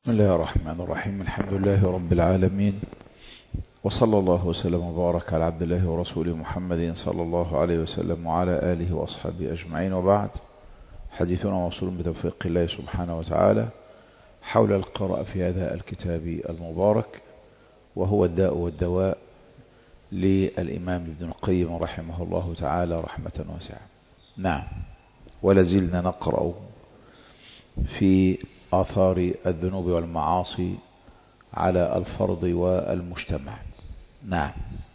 بسم الله الرحمن الرحيم. الحمد لله رب العالمين، وصلى الله وسلم وبارك على عبد الله ورسوله محمد صلى الله عليه وسلم وعلى آله وأصحابه أجمعين، وبعد. حديثنا موصول بتوفيق الله سبحانه وتعالى حول القراءة في هذا الكتاب المبارك، وهو الداء والدواء للإمام ابن القيم رحمه الله تعالى رحمة واسعة. نعم، ولازلنا نقرأ في آثار الذنوب والمعاصي على الفرد والمجتمع. نعم.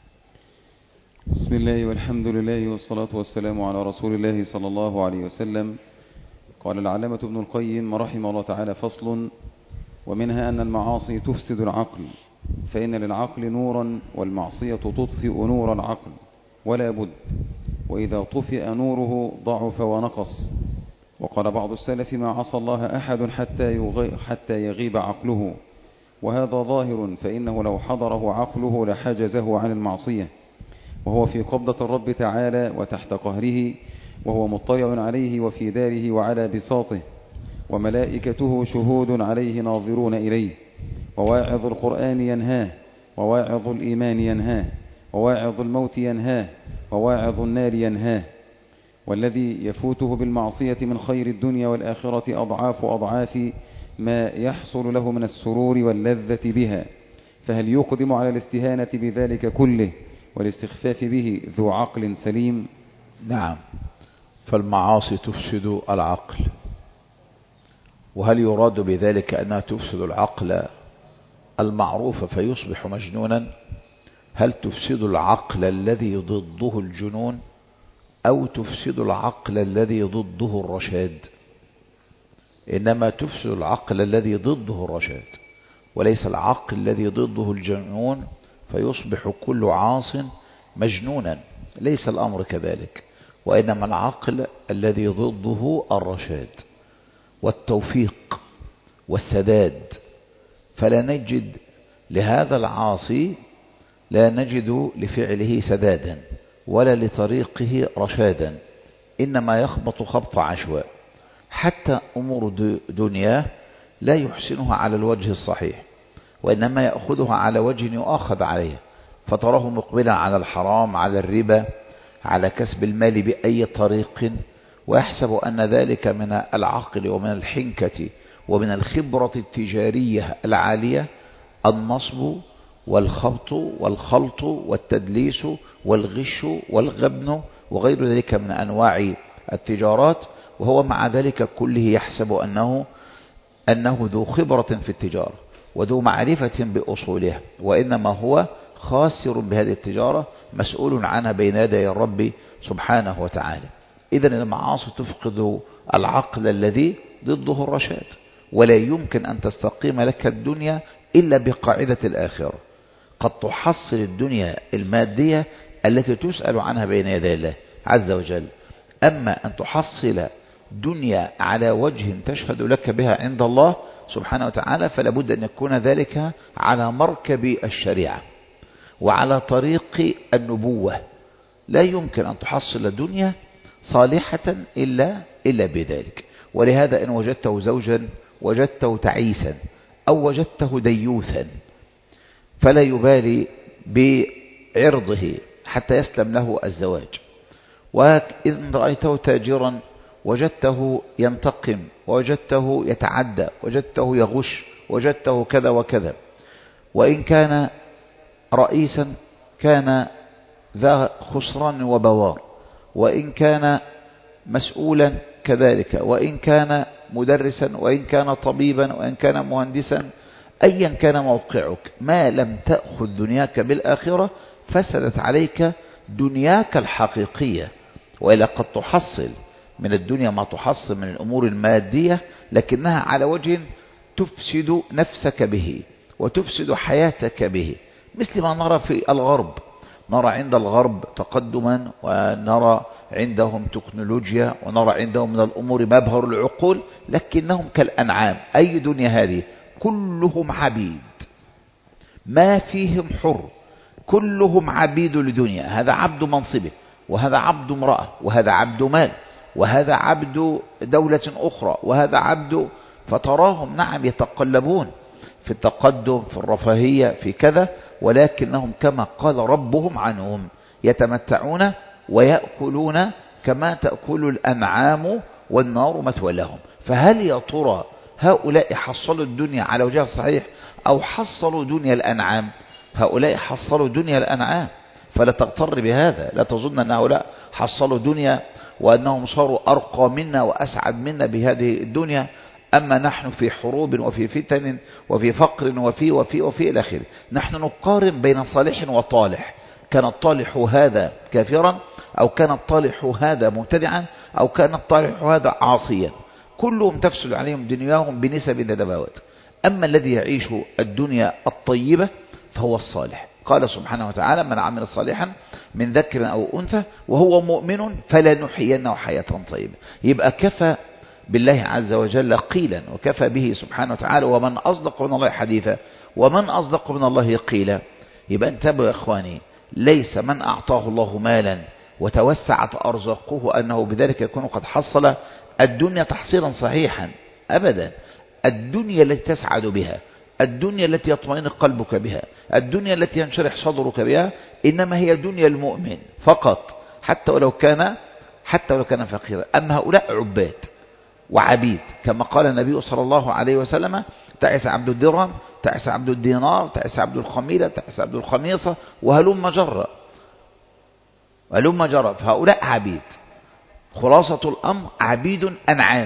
بسم الله والحمد لله والصلاة والسلام على رسول الله صلى الله عليه وسلم. قال العلامة ابن القيم رحمه الله تعالى: فصل: ومنها أن المعاصي تفسد العقل، فإن للعقل نورا والمعصية تطفئ نور العقل ولا بد، وإذا طفئ نوره ضعف ونقص. وقال بعض السلف: ما عصى الله أحد حتى يغيب عقله، وهذا ظاهر، فإنه لو حضره عقله لحجزه عن المعصية، وهو في قبضة الرب تعالى وتحت قهره، وهو مطلع عليه وفي داره وعلى بساطه، وملائكته شهود عليه ناظرون إليه. وواعظ القرآن ينهاه، وواعظ الإيمان ينهاه، وواعظ الموت ينهاه، وواعظ النار ينهاه. والذي يفوته بالمعصية من خير الدنيا والآخرة أضعاف أضعاف ما يحصل له من السرور واللذة بها، فهل يقدم على الاستهانة بذلك كله والاستخفاف به ذو عقل سليم؟ نعم، فالمعاصي تفسد العقل. وهل يراد بذلك أنها تفسد العقل المعروف فيصبح مجنونا؟ هل تفسد العقل الذي ضده الجنون، أو تفسد العقل الذي ضده الرشاد؟ إنما تفسد العقل الذي ضده الرشاد، وليس العقل الذي ضده الجنون فيصبح كل عاص مجنونا. ليس الأمر كذلك، وإنما العقل الذي ضده الرشاد والتوفيق والسداد. فلا نجد لهذا العاصي، لا نجد لفعله سدادا ولا لطريقه رشادا، إنما يخبط خبط عشواء. حتى أمور دنياه لا يحسنها على الوجه الصحيح، وإنما يأخذها على وجه يؤخذ عليه، فتراه مقبلا على الحرام، على الربا، على كسب المال بأي طريق، ويحسب أن ذلك من العقل ومن الحنكة ومن الخبرة التجارية العالية، النصب والخبط والخلط والتدليس والغش والغبن وغير ذلك من أنواع التجارات. وهو مع ذلك كله يحسب أنه ذو خبرة في التجارة وذو معرفة بأصولها، وإنما هو خاسر بهذه التجارة، مسؤول عنها بين يدي الرب سبحانه وتعالى. إذن المعاصي تفقد العقل الذي ضده الرشاد، ولا يمكن أن تستقيم لك الدنيا إلا بقاعدة الآخرة. قد تحصل الدنيا المادية التي تسأل عنها بين يدي الله عز وجل، أما أن تحصل دنيا على وجه تشهد لك بها عند الله سبحانه وتعالى، فلا بد أن يكون ذلك على مركب الشريعة وعلى طريق النبوة. لا يمكن أن تحصل الدنيا صالحة إلا بذلك. ولهذا إن وجدته زوجا وجدته تعيسا أو وجدته ديوثا، فلا يبالي بعرضه حتى يسلم له الزواج. وإن رأيته تاجرا وجدته ينتقم، وجدته يتعدى، وجدته يغش، وجدته كذا وكذا. وإن كان رئيسا كان ذا خسران وبوار، وإن كان مسؤولا كذلك، وإن كان مدرسا، وإن كان طبيبا، وإن كان مهندسا، أيا كان موقعك، ما لم تأخذ دنياك بالآخرة فسدت عليك دنياك الحقيقية. وإلا قد تحصل من الدنيا ما تحصل من الأمور المادية، لكنها على وجه تفسد نفسك به وتفسد حياتك به، مثل ما نرى في الغرب. نرى عند الغرب تقدما، ونرى عندهم تكنولوجيا، ونرى عندهم من الأمور مبهر العقول، لكنهم كالأنعام. أي دنيا هذه؟ كلهم عبيد، ما فيهم حر، كلهم عبيد لدنيا. هذا عبد منصبه، وهذا عبد امرأة، وهذا عبد مال، وهذا عبد دولة أخرى، وهذا عبد. فتراهم نعم يتقلبون في التقدم، في الرفاهية، في كذا، ولكنهم كما قال ربهم عنهم يتمتعون ويأكلون كما تأكل الأنعام والنار مثوى لهم. فهل يا ترى هؤلاء حصلوا الدنيا على وجه الصحيح أو حصلوا دنيا الأنعام؟ هؤلاء حصلوا دنيا الأنعام، فلا تغتر بهذا، لا تظن أن هؤلاء حصلوا دنيا وأنهم صاروا أرقى منا وأسعد منا بهذه الدنيا، أما نحن في حروب وفي فتن وفي فقر وفي إلى آخره. نحن نقارن بين صالح وطالح، كان الطالح هذا كافرا أو كان الطالح هذا مبتدعا أو كان الطالح هذا عاصيا، كلهم تفسد عليهم دنياهم بنسب تتفاوت. أما الذي يعيش الدنيا الطيبة فهو الصالح. قال سبحانه وتعالى: من عمل صالحا من ذكر أو أنثى وهو مؤمن فلنحيينه حياة طيبة. يبقى كفى بالله عز وجل قيلا، وكفى به سبحانه وتعالى، ومن أصدق من الله حديثا، ومن أصدق من الله قيلا. يبقى انتبهوا يا إخواني، ليس من أعطاه الله مالا وتوسعت أرزاقه أنه بذلك يكون قد حصل الدنيا تحصيلا صحيحا أبدا. الدنيا التي تسعد بها، الدنيا التي يطمئن قلبك بها، الدنيا التي ينشرح صدرك بها، إنما هي دنيا المؤمن فقط، حتى ولو كان فقيرا. أما هؤلاء عباد وعبيد، كما قال النبي صلى الله عليه وسلم: تعس عبد الدرهم، تعس عبد الدينار، تعس عبد الخميلة، تعس عبد الخميصة، وهلم جرى. فهؤلاء عبيد. خلاصة الأمر عبيد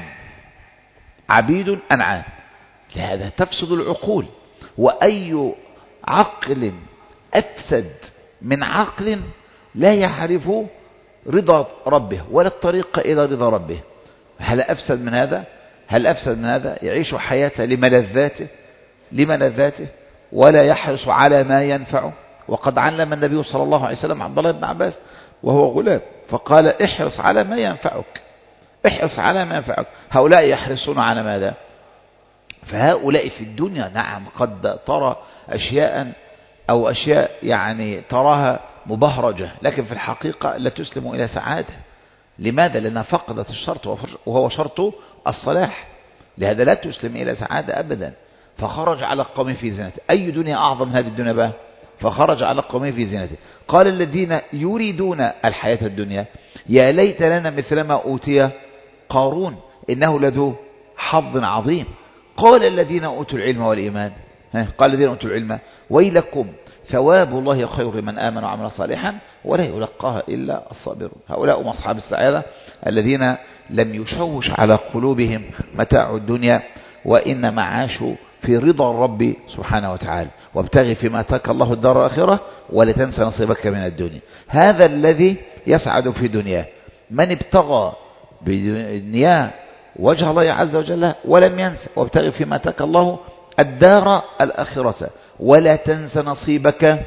أنعام. لهذا تفسد العقول. وأي عقل أفسد من عقل لا يعرف رضا ربه ولا الطريق إلى رضا ربه. هل أفسد من هذا يعيش حياة لملذاته ولا يحرص على ما ينفعه. وقد علم النبي صلى الله عليه وسلم عبد الله بن عباس وهو غلام فقال: احرص على ما ينفعك. هؤلاء يحرصون على ماذا؟ فهؤلاء في الدنيا نعم قد ترى أشياء يعني تراها مبهرجة، لكن في الحقيقة لا تسلم إلى سعادة. لماذا؟ لأنها فقدت الشرط، وهو شرط الصلاح. لهذا لا تسلم إلى سعادة أبدا. فخرج على قومه في زينته. أي دنيا أعظم من هذه الدنيا بقى؟ فخرج على قومه في زينته. قال الذين يريدون الحياة الدنيا: يا ليت لنا مثل ما أوتي قارون إنه لذو حظ عظيم. قال الذين أوتوا العلم والإيمان ويلكم ثواب الله خير لمن آمن وعمل صالحا ولا يلقاها إلا الصابرون. هؤلاء هم أصحاب السعادة الذين لم يشوش على قلوبهم متاع الدنيا، وإنما عاشوا في رضا الرب سبحانه وتعالى. وابتغي فيما آتاك الله الدار الآخرة ولا تنس نصيبك من الدنيا. هذا الذي يسعد في دنياه. من ابتغى بدنياه وجه الله عز وجل ولم ينس وابتغي فيما آتاك الله الدار الآخرة ولا تنس نصيبك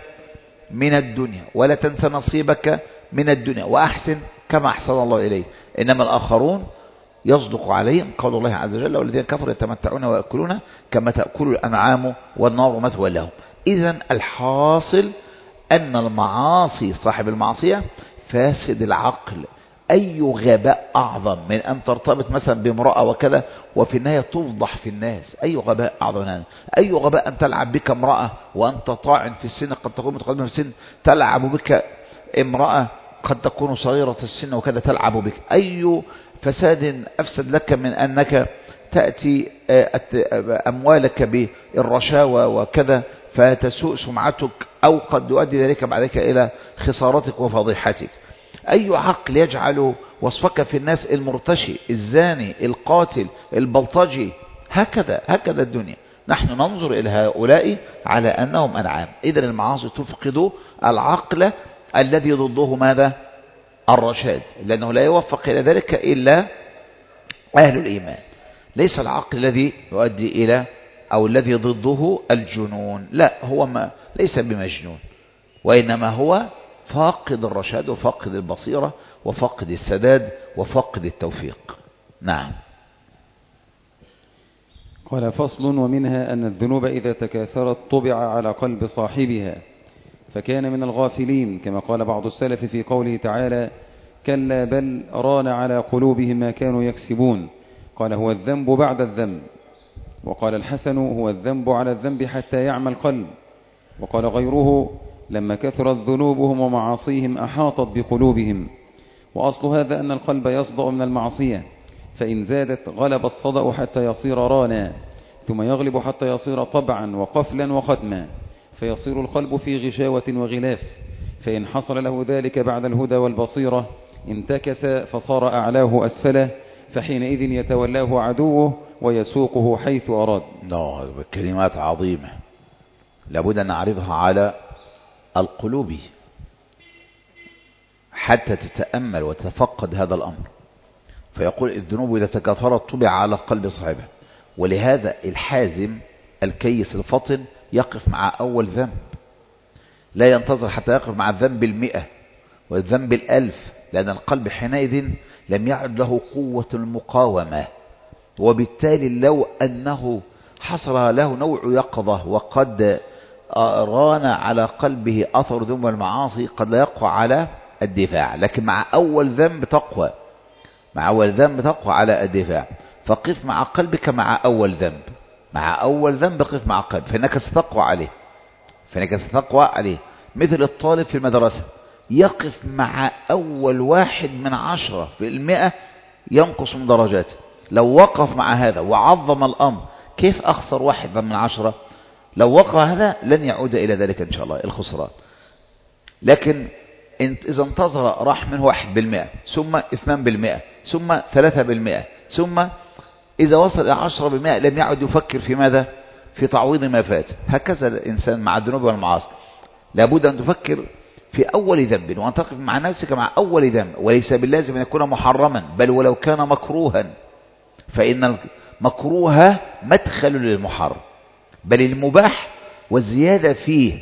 من الدنيا وأحسن كما أحسن الله إليه. إنما الآخرون يصدق عليهم قول الله عز وجل: والذين كفروا يتمتعون ويأكلون كما تأكل الأنعام والنار مثوى لهم. إذن الحاصل أن المعاصي، صاحب المعصية فاسد العقل. أي غباء أعظم من أن ترتبط مثلا بامرأة وكذا وفي النهاية تفضح في الناس؟ أي غباء أعظم من هذا؟ أي غباء أن تلعب بك امرأة وأنت طاعن في السن، قد تكون متقدمة في السن، تلعب بك امرأة قد تكون صغيرة السن وكذا تلعب بك. أي فساد أفسد لك من أنك تأتي أموالك بالرشاوى وكذا فتسوء سمعتك، أو قد يؤدي ذلك بعدك إلى خسارتك وفضيحتك. أي عقل يجعل وصفك في الناس المرتشي، الزاني، القاتل، البلطجي؟ هكذا الدنيا. نحن ننظر إلى هؤلاء على أنهم أنعام. إذن المعاصي تفقد العقل الذي ضده ماذا؟ الرشاد، لأنه لا يوفق إلى ذلك إلا أهل الإيمان. ليس العقل الذي يؤدي إلى أو الذي ضده الجنون، لا، هو ليس بمجنون، وإنما هو فاقد الرشاد وفاقد البصيرة وفاقد السداد وفاقد التوفيق. نعم. قال: فصل: ومنها أن الذنوب إذا تكاثرت طبع على قلب صاحبها فكان من الغافلين، كما قال بعض السلف في قوله تعالى: كلا بل ران على قلوبهم ما كانوا يكسبون. قال: هو الذنب بعد الذنب. وقال الحسن هو الذنب على الذنب حتى يعمى القلب. وقال غيره لما كثرت ذنوبهم ومعاصيهم أحاطت بقلوبهم. وأصل هذا أن القلب يصدأ من المعصية، فإن زادت غلب الصدأ حتى يصير رانا، ثم يغلب حتى يصير طبعا وقفلا وختما، فيصير القلب في غشاوة وغلاف. فإن حصل له ذلك بعد الهدى والبصيرة انتكس فصار أعلاه أسفله، فحينئذ يتولاه عدوه ويسوقه حيث أراد. كلمات عظيمة لابد أن نعرضها على القلوب حتى تتأمل وتفقد هذا الأمر. فيقول الذنوب إذا تكاثرت طبع على قلب صاحبه. ولهذا الحازم الكيس الفطن يقف مع أول ذنب، لا ينتظر حتى يقف مع الذنب 100 والذنب 1000، لأن القلب حينئذ لم يعد له قوة المقاومة. وبالتالي لو أنه حصل له نوع يقظة وقد ران على قلبه أثر ذنوب المعاصي قد لا يقوى على الدفاع، لكن مع أول ذنب تقوى، مع أول ذنب تقوى على الدفاع. فقف مع قلبك مع أول ذنب، مع أول ذنب قف مع قلب، فإنك ستقوى عليه، فإنك ستقوى عليه. مثل الطالب في المدرسة يقف مع أول 1/10 ينقص من درجاته. لو وقف مع هذا وعظم الأمر كيف أخسر 1/10؟ لو وقع هذا لن يعود إلى ذلك إن شاء الله الخسران. لكن إذا انتظر راح منه 1% ثم 2% ثم 3%، ثم إذا وصل إلى 10% لم يعد يفكر في ماذا؟ في تعويض ما فات. هكذا الإنسان مع الذنوب والمعاصي، لابد أن تفكر في أول ذنب وأن تقف مع نفسك مع أول ذنب، وليس باللازم أن يكون محرما، بل ولو كان مكروها، فإن المكروه مدخل للمحرم، بل المباح والزيادة فيه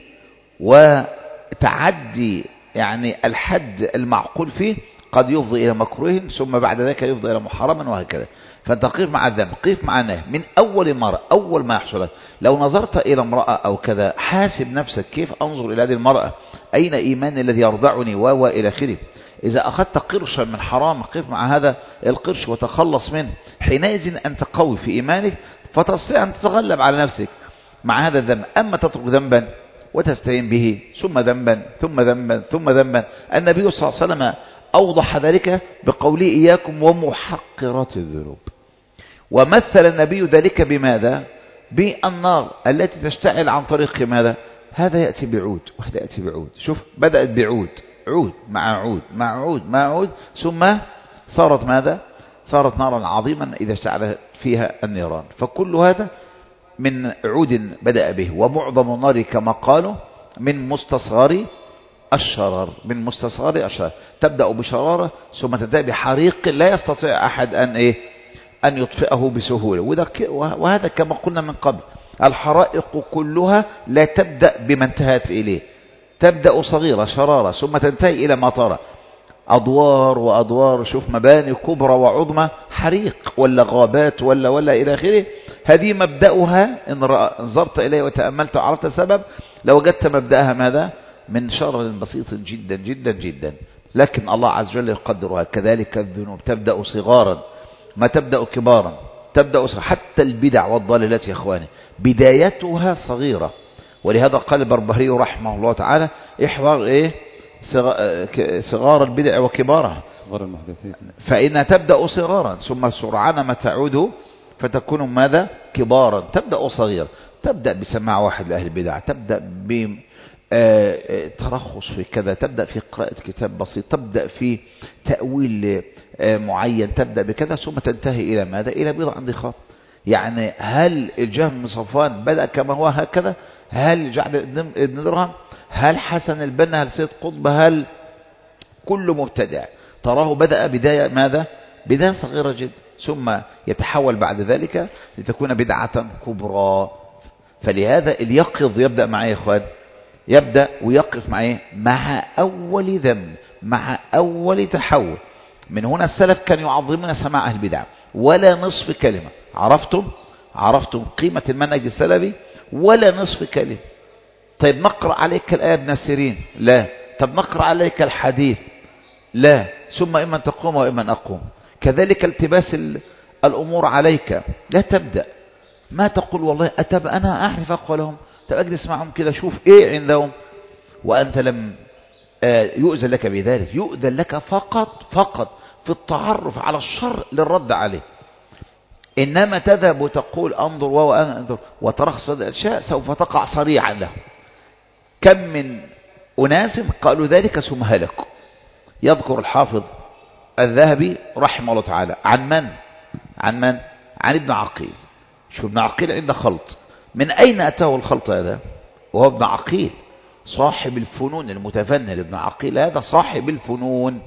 وتعدي يعني الحد المعقول فيه قد يفضي إلى مكروه، ثم بعد ذلك يفضي إلى محرم، وهكذا. فأنت قف مع الذنب، قف مع النهي من أول مرة، أول ما يحصل لك. لو نظرت إلى امرأة أو كذا حاسب نفسك، كيف أنظر إلى هذه المرأة؟ أين إيمان الذي يرضعني وإلى آخره. إذا أخذت قرشا من حرام قف مع هذا القرش وتخلص منه، حينئذ أنت قوي في إيمانك فتستطيع أن تتغلب على نفسك مع هذا الذنب. أما تترك ذنبا وتستعين به ثم ذنبا ثم ذنبا ثم ذنبا، النبي صلى الله عليه وسلم أوضح ذلك بقوله إياكم ومحقرات الذنوب، ومثل النبي ذلك بماذا؟ بالنار التي تشتعل عن طريق ماذا؟ هذا يأتي بعود وهذا يأتي بعود. شوف بدأت بعود، عود مع عود مع عود مع عود، ثم صارت ماذا؟ صارت نارا عظيما إذا اشتعل فيها النيران. فكل هذا من عود بدأ به. ومعظم النار كما قالوا من مستصغر الشرر، من مستصغر الشرر. تبدأ بشرارة ثم تنتهي بحريق لا يستطيع أحد أن يطفئه بسهولة. وهذا كما قلنا من قبل، الحرائق كلها لا تبدأ بما انتهت إليه، تبدأ صغيرة شرارة ثم تنتهي إلى ما ترى أدوار وأدوار. شوف مباني كبرى وعظمى، حريق ولا غابات ولا إلى آخره. هذه مبدأها إن نظرت إليه وتأملت وعرفت السبب لوجدت مبدأها ماذا؟ من شر بسيط جدا جدا جدا، لكن الله عز وجل يقدرها. كذلك الذنوب تبدأ صغارا ما تبدأ كبارا، تبدأ صغارا. حتى البدع والضلالات يا إخواني بدايتها صغيرة. ولهذا قال البربهاري رحمه الله تعالى احذر صغار البدع وكبارها، فإنها تبدأ صغارا ثم سرعان ما تعود فتكون ماذا؟ كبارا. تبدأ صغيرا، تبدأ بسماع واحد لأهل البدع، تبدأ بترخص في كذا، تبدأ في قراءة كتاب بسيط، تبدأ في تأويل معين، تبدأ بكذا ثم تنتهي إلى ماذا؟ إلى بضع انضخام. يعني هل الجهم بن صفوان بدأ كما هو هكذا؟ هل جعد بن درهم؟ هل حسن البنا؟ هل سيد قطب؟ هل كل مبتدع تراه بدأ بداية ماذا؟ بداية صغيرة جدا، ثم يتحول بعد ذلك لتكون بدعة كبرى. فلهذا اليقظ يبدأ معي يا إخوان، يبدأ ويقف معي مع أول ذنب، مع أول تحول. من هنا السلف كانوا يعظمون سماع أهل البدع ولا نصف كلمة. عرفتم قيمة المنهج السلفي؟ ولا نصف كلمة. طيب نقرأ عليك الآية ابن سيرين؟ لا. طب نقرأ عليك الحديث؟ لا. ثم إما تقوم وإما أقوم. كذلك التباس الأمور عليك، لا تبدأ. ما تقول والله أتب أنا أعرف أقوالهم، أجلس معهم كده شوف إيه عندهم، وأنت لم يؤذن لك بذلك، يؤذن لك فقط في التعرف على الشر للرد عليه. إنما تذهب وتقول أنظر وأنظر وترخص هذه الأشياء سوف تقع صريعا له. كم من أناس قالوا ذلك ثم هلكوا. يذكر الحافظ الذهبي رحمه الله تعالى عن من؟ عن ابن عقيل. شو ابن عقيل عنده خلط. من أين أتاه الخلط هذا؟ وهو ابن عقيل صاحب الفنون المتفنن. ابن عقيل هذا صاحب الفنون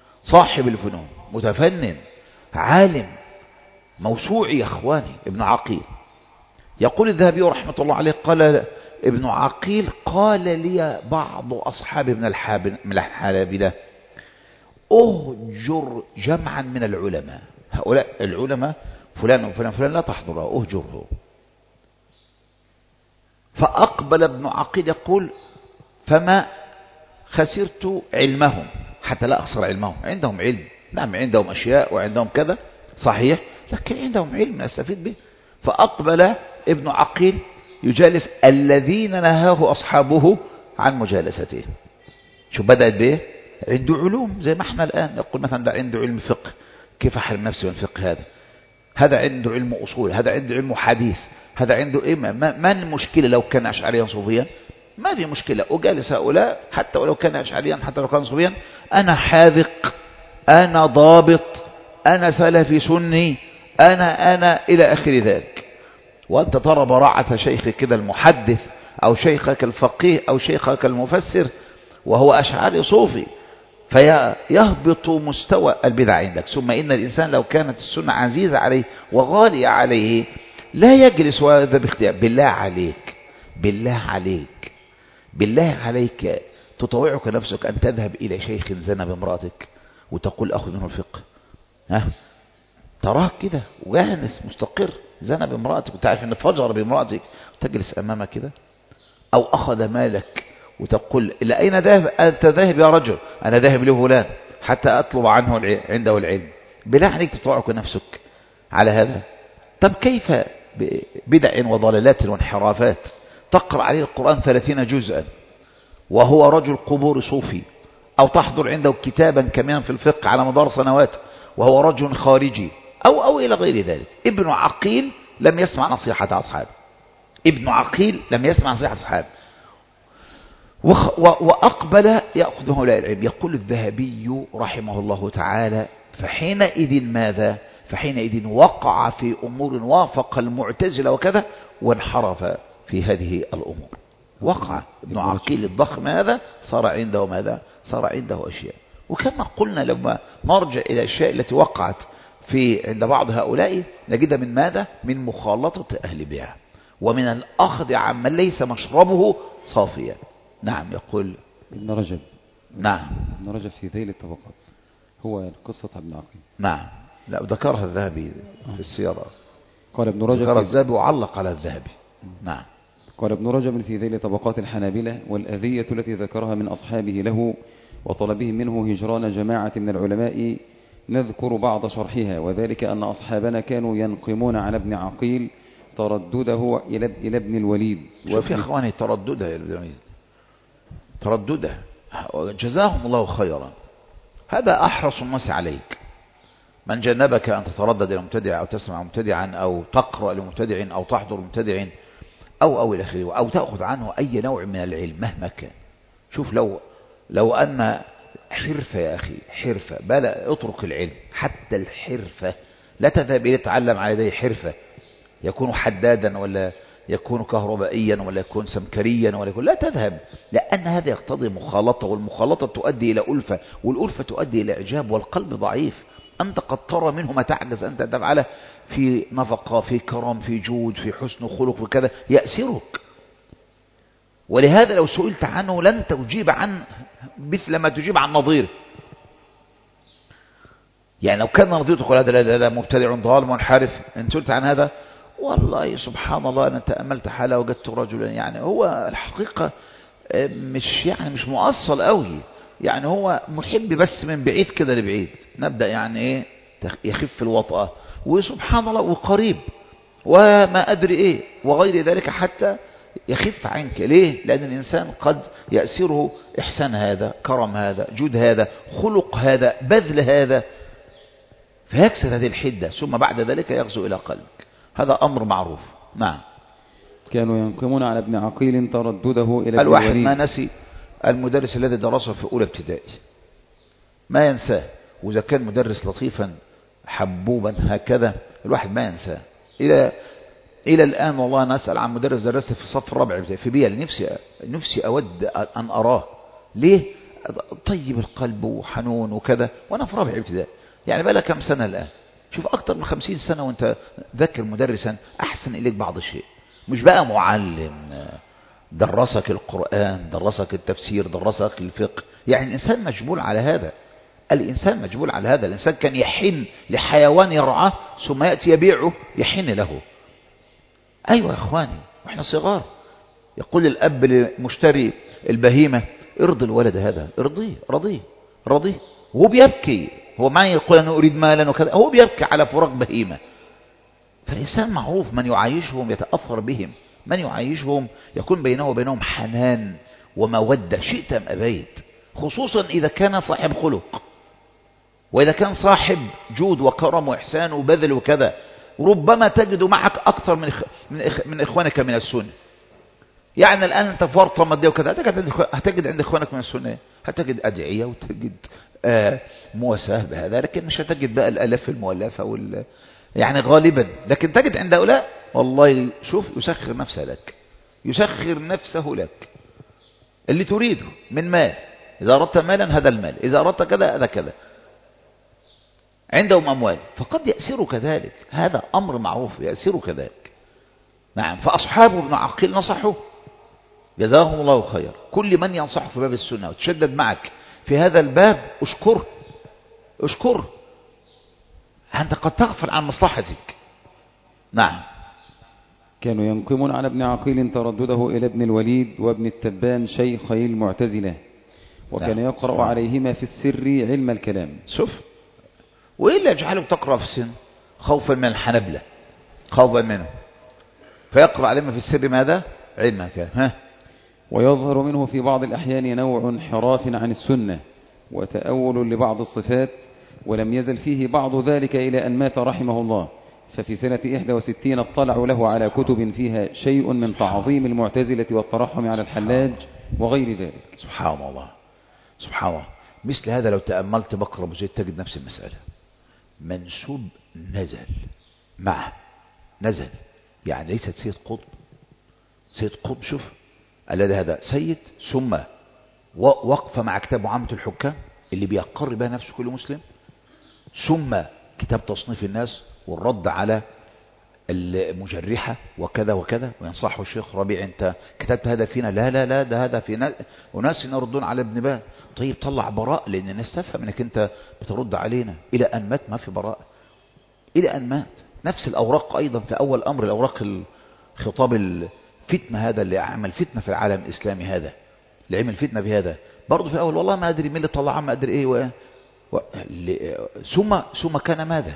متفنن عالم موسوعي يا اخواني. ابن عقيل يقول الذهبي رحمة الله عليه قال ابن عقيل قال لي بعض أصحاب من الحنابلة أهجر جمعا من العلماء. هؤلاء العلماء فلان وفلان لا تحضره، أهجره. فأقبل ابن عقيل يقول فما خسرت علمهم حتى لا أخسر علمهم. عندهم علم، نعم عندهم أشياء وعندهم كذا صحيح، لكن عندهم علم نستفيد به. فأقبل ابن عقيل يجالس الذين نهاه أصحابه عن مجالسته. شو بدأت به؟ عنده علوم زي ما احنا الآن نقول مثلا ده عنده علم فقه، كيف أحرم نفسي من الفقه هذا عنده علم أصول، هذا عنده علم حديث، هذا عنده إيه. ما المشكلة لو كان أشعريا صوفيا؟ ما في مشكلة. أجالس هؤلاء حتى ولو كان أشعريا، حتى لو كان صوفيا. أنا حاذق، أنا ضابط، أنا سلفي سني، أنا إلى آخر ذلك. وأنت ترى براعة شيخك كده المحدث أو شيخك الفقيه أو شيخك المفسر وهو أشعري صوفي، فيهبط مستوى البدع عندك. ثم إن الإنسان لو كانت السنة عزيزة عليه وغالية عليه لا يجلس هذا باختيار. بالله عليك تطوعك نفسك أن تذهب إلى شيخ زنى بامرأتك وتقول أخذ منه الفقه؟ تراك كده وجانس مستقر زنى بامرأتك وتعرف أن فجر بامرأتك وتجلس أمامه كده؟ أو أخذ مالك وتقول إلى أين ذاهب؟ أنت ذاهب يا رجل، أنا ذاهب لفلان حتى أطلب عنه عنده العلم. بالله عليك تطوعك نفسك على هذا؟ طب كيف بدع وضلالات وانحرافات تقرأ عليه القرآن 30 جزءا وهو رجل قبور صوفي، أو تحضر عنده كتابا كمان في الفقه على مدار سنوات وهو رجل خارجي أو إلى غير ذلك؟ ابن عقيل لم يسمع نصيحة أصحابه، وأقبل يأخذ هؤلاء العلم. يقول الذهبي رحمه الله تعالى فحينئذ ماذا؟ فحينئذ وقع في أمور وافق المعتزلة وكذا وانحرف في هذه الأمور. وقع ابن عقيل الضخم هذا صار عنده ماذا؟ صار عنده أشياء. وكما قلنا لما نرجع إلى الأشياء التي وقعت عند بعض هؤلاء نجدها من ماذا؟ من مخالطة أهل بها ومن الأخذ عمن ليس مشربه صافيا. نعم. يقول ابن رجب. نعم ابن رجب في ذيل الطبقات هو قصة ابن عقيل. نعم. لا ذكرها الذهبي في السيرة. قال ابن رجب ذكر الذهبي وعلق على الذهبي. نعم. قال ابن رجب في ذيل طبقات الحنابلة والأذية التي ذكرها من أصحابه له وطلبهم منه هجران جماعة من العلماء نذكر بعض شرحها، وذلك أن أصحابنا كانوا ينقمون على ابن عقيل تردده إلى ابن الوليد. شوف يا أخواني تردده يا ابن الوليد، تردده جزاهم الله خيرا. هذا أحرص الناس عليك. من جنبك أن تتردد إلى مبتدع أو تسمع مبتدعا أو تقرأ لمبتدع أو تحضر مبتدع أو إلى آخره أو تأخذ عنه أي نوع من العلم مهما كان. شوف لو أن حرفة يا أخي، حرفة بلا اترك العلم، حتى الحرفة لا تذهب إلى تعلم على يديه حرفة، يكون حدادا ولا يكون كهربائيا ولا يكون سمكريا ولا يكون، لا تذهب، لأن هذا يقتضي مخالطة، والمخالطة تؤدي إلى ألفة، والألفة تؤدي إلى إعجاب، والقلب ضعيف. أنت قد ترى منه ما تعجز أنت أن تفعله في نفقة، في كرم، في جود، في حسن خلق، وكذا يأسرك. ولهذا لو سئلت عنه لن تجيب عن مثل ما تجيب عن نظيره. يعني لو كان نظيره تقول هذا لا مبتدع ضال منحرف، ان سئلت عن هذا والله سبحان الله أنا تأملت حاله وجدت رجلا يعني هو الحقيقة مش مؤصل قوي، يعني هو محب بس من بعيد كده لبعيد، نبدأ يعني ايه يخف الوطأة، وسبحان الله وقريب وما أدري إيه وغير ذلك حتى يخف عنك. ليه؟ لأن الإنسان قد يأسره إحسان هذا، كرم هذا، جود هذا، خلق هذا، بذل هذا، فيكسر هذه الحدة، ثم بعد ذلك يغزو إلى قلبك. هذا أمر معروف. نعم. كانوا ينقمون على ابن عقيل تردده إلى الواحد ما نسي المدرس الذي درسه في أولى ابتدائي، ما ينساه، وإذا كان مدرس لطيفا حبوبا هكذا الواحد ما ينساه إلى الآن. والله أنا أسأل عن مدرس درسه في الصف الرابع في بيئة نفسي أود أن أراه. ليه؟ طيب القلب وحنون وكذا، وأنا في رابع ابتدائي، يعني بقى لها كم سنة الآن؟ شوف أكتر من 50 سنة وأنت ذكر مدرسا أحسن إليك بعض الشيء، مش بقى معلم درسك القرآن، درسك التفسير، درسك الفقه. يعني الإنسان مجبول على هذا، الإنسان مجبول على هذا. الإنسان كان يحن لحيوان يرعاه ثم يأتي يبيعه، يحن له. أيوة يا إخواني، وإحنا صغار يقول الأب لمشتري البهيمة ارضي الولد هذا، رضيه، وهو بيبكي. هو ما يقول أنه أريد مالا وكذا، هو بيبكي على فراق بهيمة. فالإنسان معروف من يعايشهم يتأثر بهم، من يعايشهم يكون بينه وبينهم حنان ومودة شئت أم أبيت، خصوصا إذا كان صاحب خلق، وإذا كان صاحب جود وكرم وإحسان وبذل وكذا. ربما تجد معك أكثر من إخوانك من السنة. يعني الآن أنت في ورطة مادية وكذا، هتجد عند إخوانك من السنة، هتجد أدعية وتجد مواساة بهذا، لكن مش هتجد بقى الألاف المؤلفة يعني غالبا. لكن تجد عند هؤلاء والله شوف يسخر نفسه لك، يسخر نفسه لك اللي تريده من مال. إذا أردت مالا هذا المال، إذا أردت كذا هذا كذا. عندهم أموال فقد يأسروا كذلك، هذا أمر معروف، يأسروا كذلك. نعم. فأصحاب ابن عقيل نصحوا، جزاهم الله خير. كل من ينصح في باب السنة وتشدد معك في هذا الباب اشكر، أنت قد تغفل عن مصلحتك. نعم. كانوا ينقمون على ابن عقيل تردده إلى ابن الوليد وابن التبان شيخي المعتزلة، وكان يقرأ عليهما في السر علم الكلام. شوف، وإلا يجعلك تقرأ في السن خوفا من الحنبلة، خوفا منه، فيقرأ عليهما في السر ماذا؟ علم الكلام. ويظهر منه في بعض الأحيان نوع انحراف عن السنة وتأول لبعض الصفات، ولم يزل فيه بعض ذلك إلى أن مات رحمه الله. ففي سنة 61 اطلعوا له على كتب فيها شيء من تعظيم المعتزلة والترحم على الحلاج وغير ذلك. سبحان الله، سبحان الله. مثل هذا لو تأملت بكر أبو زيد تجد نفس المسألة. منسوب نزل يعني ليست سيد قطب. شوف الذي هذا سيد، ثم وقف مع كتاب عامة الحكام اللي بيقر بها نفسه كل مسلم، ثم كتاب تصنيف الناس والرد على المجرحة وكذا وكذا. وينصحه الشيخ ربيع انت كتبت هذا فينا، لا ده هذا في وناس يردون على ابن باز. طيب طلع براء، لان الناس تفهم انك انت بترد علينا. الى ان مات ما في براء، الى ان مات. نفس الاوراق ايضا في اول امر، الاوراق الخطاب الفتنة هذا اللي عمل فتنة في العالم الاسلامي، هذا اللي عمل فتنة بهذا برضه في اول، والله ما ادري مين اللي طلعه، ما ادري ايه ثم كان ماذا.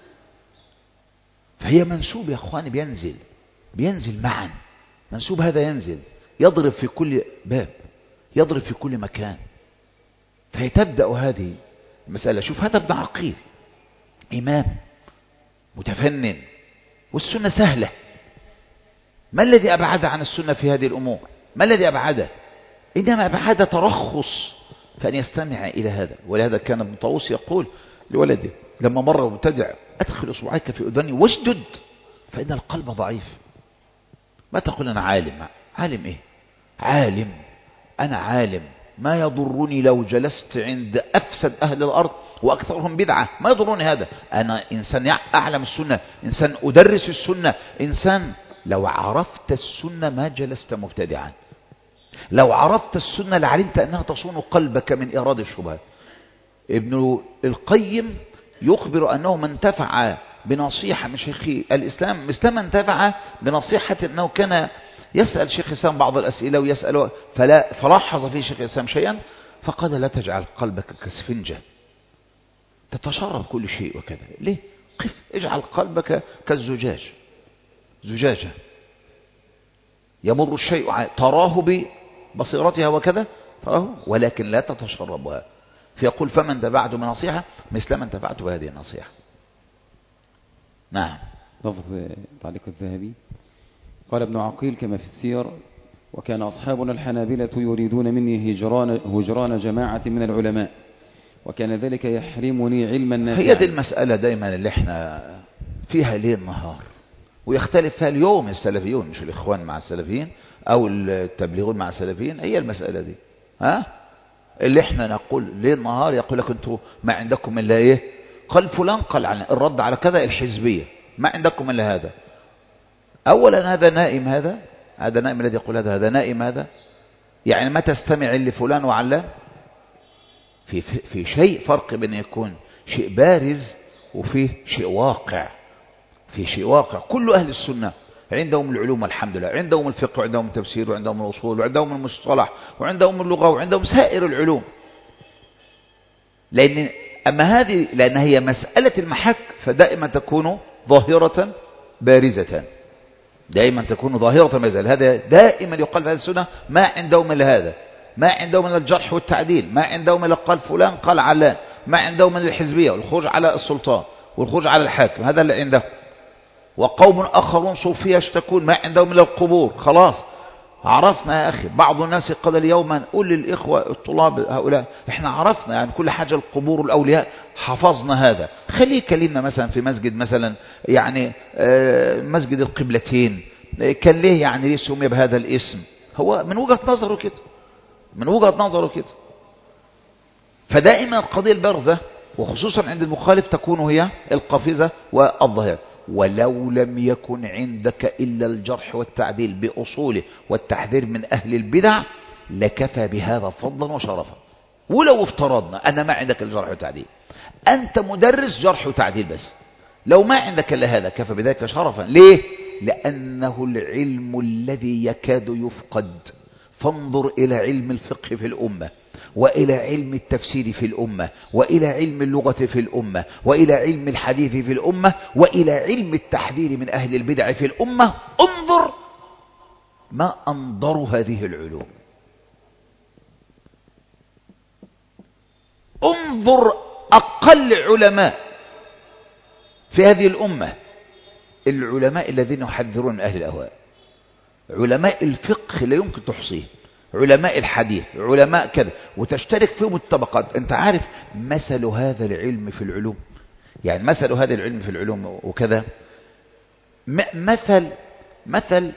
فهي منسوب يا اخواني، بينزل معا. منسوب هذا ينزل، يضرب في كل باب، يضرب في كل مكان. فهي تبدأ هذه المسألة. شوف هذا ابن عقيل إمام متفنن، والسنة سهلة. ما الذي أبعد عن السنة في هذه الأمور؟ ما الذي أبعده؟ إنما أبعد ترخص فأن يستمع إلى هذا. ولهذا كان ابن طاووس يقول لولده لما مر مبتدع: أدخل أصبعيك في أذني واشدد فإن القلب ضعيف. ما تقول أنا عالم إيه؟ أنا عالم، ما يضرني لو جلست عند أفسد أهل الأرض وأكثرهم بدعة، ما يضرني هذا. أنا إنسان أعلم السنة، إنسان أدرس السنة، إنسان لو عرفت السنة ما جلست مبتدعا. لو عرفت السنة لعلمت أنها تصون قلبك من إيراد الشبهات. ابن القيم يخبر أنه من انتفع بنصيحة من شيخ الإسلام مثل ما انتفع بنصيحة أنه كان يسأل شيخ الإسلام بعض الأسئلة ويسأله فلاحظ فيه شيخ الإسلام شيئا فقال: لا تجعل قلبك كسفنجة تتشرب كل شيء وكذا. ليه؟ قف، اجعل قلبك كالزجاج. زجاجة يمر الشيء تراه ببصيرتها وكذا تراه ولكن لا تتشربها، فيقول فمن دفعت بنصيحة مثل من دفعت بهذه النصيحة. نعم. لفظ تعليق الذهبي قال ابن عقيل كما في السير: وكان أصحابنا الحنابلة يريدون مني هجران جماعة من العلماء، وكان ذلك يحرمني علما نافعا. هي دي المسألة دايما اللي احنا فيها ليل نهار، ويختلف فيها اليوم السلفيون، مش الإخوان مع السلفيين أو التبليغون مع السلفيين، هي المسألة دي. اللي احنا نقول ليل نهار يقول لك انتوا ما عندكم إلا ايه؟ قال فلان قال عن الرد على كذا الحزبية، ما عندكم إلا هذا. أولا هذا نائم، هذا نائم الذي يقول هذا نائم، هذا يعني ما تستمع لفلان وعلان. في شيء فرق بين يكون شيء بارز وفيه شيء واقع. في شيء واقع. كل أهل السنة عندهم العلوم الحمد لله، عندهم الفقه وعندهم التفسير وعندهم الأصول وعندهم المصطلح وعندهم اللغة وعندهم سائر العلوم. لأن هي مسألة المحك فدائما تكون ظاهرة بارزة، دائما تكون ظاهرة بارزة. هذا دائما يقال في هذه السنة ما عندهم إلا هذا، ما عندهم من الجرح والتعديل، ما عندهم من قال فلان قال علان، ما عندهم من الحزبية والخروج على السلطان والخروج على الحاكم، هذا اللي عندهم. وقوم آخرون صوفية يشتكون ما عندهم من القبور. خلاص عرفنا يا أخي. بعض الناس قال اليوم نقول للإخوة الطلاب هؤلاء احنا عرفنا يعني كل حاجة القبور والأولياء حفظنا هذا، خليه يكلمنا مثلا في مسجد مثلا يعني مسجد القبلتين، كان ليه يعني ليه سمي بهذا الاسم؟ هو من وجهة نظره كده، من وجهة نظره كده. فدائما القضية البارزة وخصوصا عند المخالف تكون هي القفزة والظاهرة. ولو لم يكن عندك إلا الجرح والتعديل بأصوله والتحذير من أهل البدع لكفى بهذا فضلا وشرفا. ولو افترضنا أن ما عندك الجرح والتعديل، أنت مدرس جرح وتعديل بس، لو ما عندك إلا هذا كفى بذلك شرفا. ليه؟ لأنه العلم الذي يكاد يفقد. فانظر إلى علم الفقه في الأمة، وإلى علم التفسير في الأمة، وإلى علم اللغة في الأمة، وإلى علم الحديث في الأمة، وإلى علم التحذير من أهل البدع في الأمة. انظر ما أنظر هذه العلوم. انظر أقل علماء في هذه الأمة العلماء الذين يحذرون من أهل الأهواء. علماء الفقه لا يمكن تحصيه، علماء الحديث، علماء كذا، وتشترك فيهم الطبقات. انت عارف مثل هذا العلم في العلوم، يعني مثل هذا العلم في العلوم وكذا مثل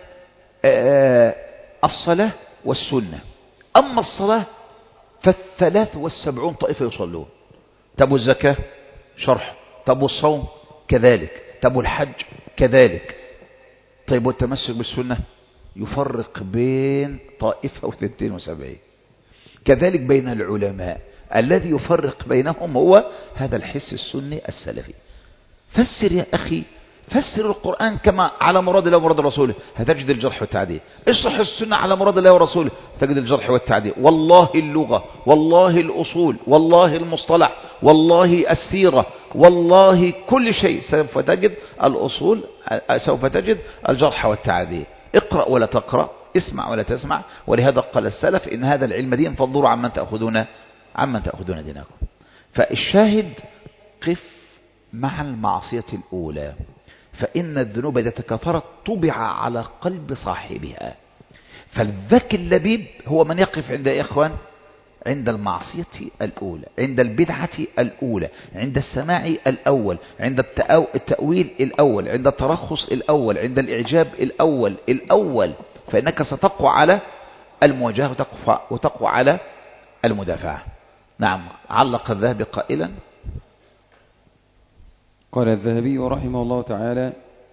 الصلاة والسنة. أما الصلاة ف73 طائفة يصلون. طب والزكاة شرح، طب والصوم كذلك، طب والحج كذلك. طيب والتمسك بالسنة يفرق بين طائفة و72. كذلك بين العلماء الذي يفرق بينهم هو هذا الحس السني السلفي. فسر يا أخي، فسر القرآن كما على مراد الله ومراد رسوله هتجد الجرح والتعديل. اشرح السنة على مراد الله ورسوله تجد الجرح والتعديل. والله اللغة، والله الأصول، والله المصطلح، والله السيرة، والله كل شيء سوف تجد الأصول، سوف تجد الجرح والتعديل. اقرأ ولا تقرأ، اسمع ولا تسمع. ولهذا قال السلف إن هذا العلم دين فانظروا عمن تأخذون دينكم. فالشاهد قف مع المعصية الأولى، فإن الذنوب إذا تكاثرت طبع على قلب صاحبها. فالذكي اللبيب هو من يقف عند إخوان عند المعصية الأولى، عند البدعة الأولى، عند السماع الأول، عند التأويل الأول، عند الترخص الأول، عند الإعجاب الأول. فإنك ستقوى على المواجهة وتقوى على المدافعة. نعم. علق الذهبي قائلا: قال الذهبي رحمه الله تعالى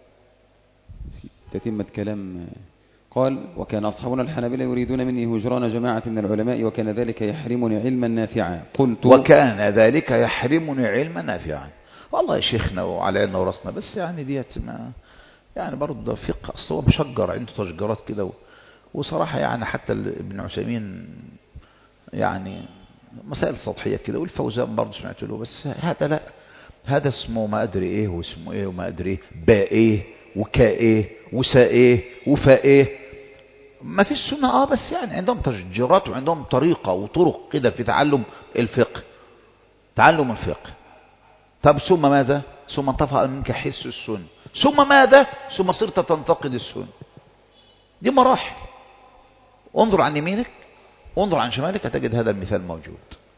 في تتمة كلام قال: وكان أصحابنا الحنابلة يريدون مني هجران جماعة من العلماء، وكان ذلك يحرمني علما نافعا. قلت: وكان ذلك يحرمني علما نافعا. والله يا شيخنا وعلينا ورسنا، بس يعني ديت ما يعني برضه فقه أصلا مشجر، عنده تشجرات كده. وصراحة يعني حتى ابن عثيمين يعني مسائل سطحية كده، والفوزان برضه سمعت له، بس هذا لا، هذا اسمه ما أدري إيه واسمه إيه وما أدري إيه باء إيه وكا ايه وسا ايه وفا ايه. ما في السنة بس يعني عندهم تشجيرات وعندهم طريقة وطرق كده في تعلم الفقه. تعلم الفقه. طب ثم ماذا؟ ثم انطفأ منك حس السنة. ثم ماذا؟ ثم صرت تنتقد السنة. دي مراحل. انظر عن يمينك انظر عن شمالك هتجد هذا المثال موجود.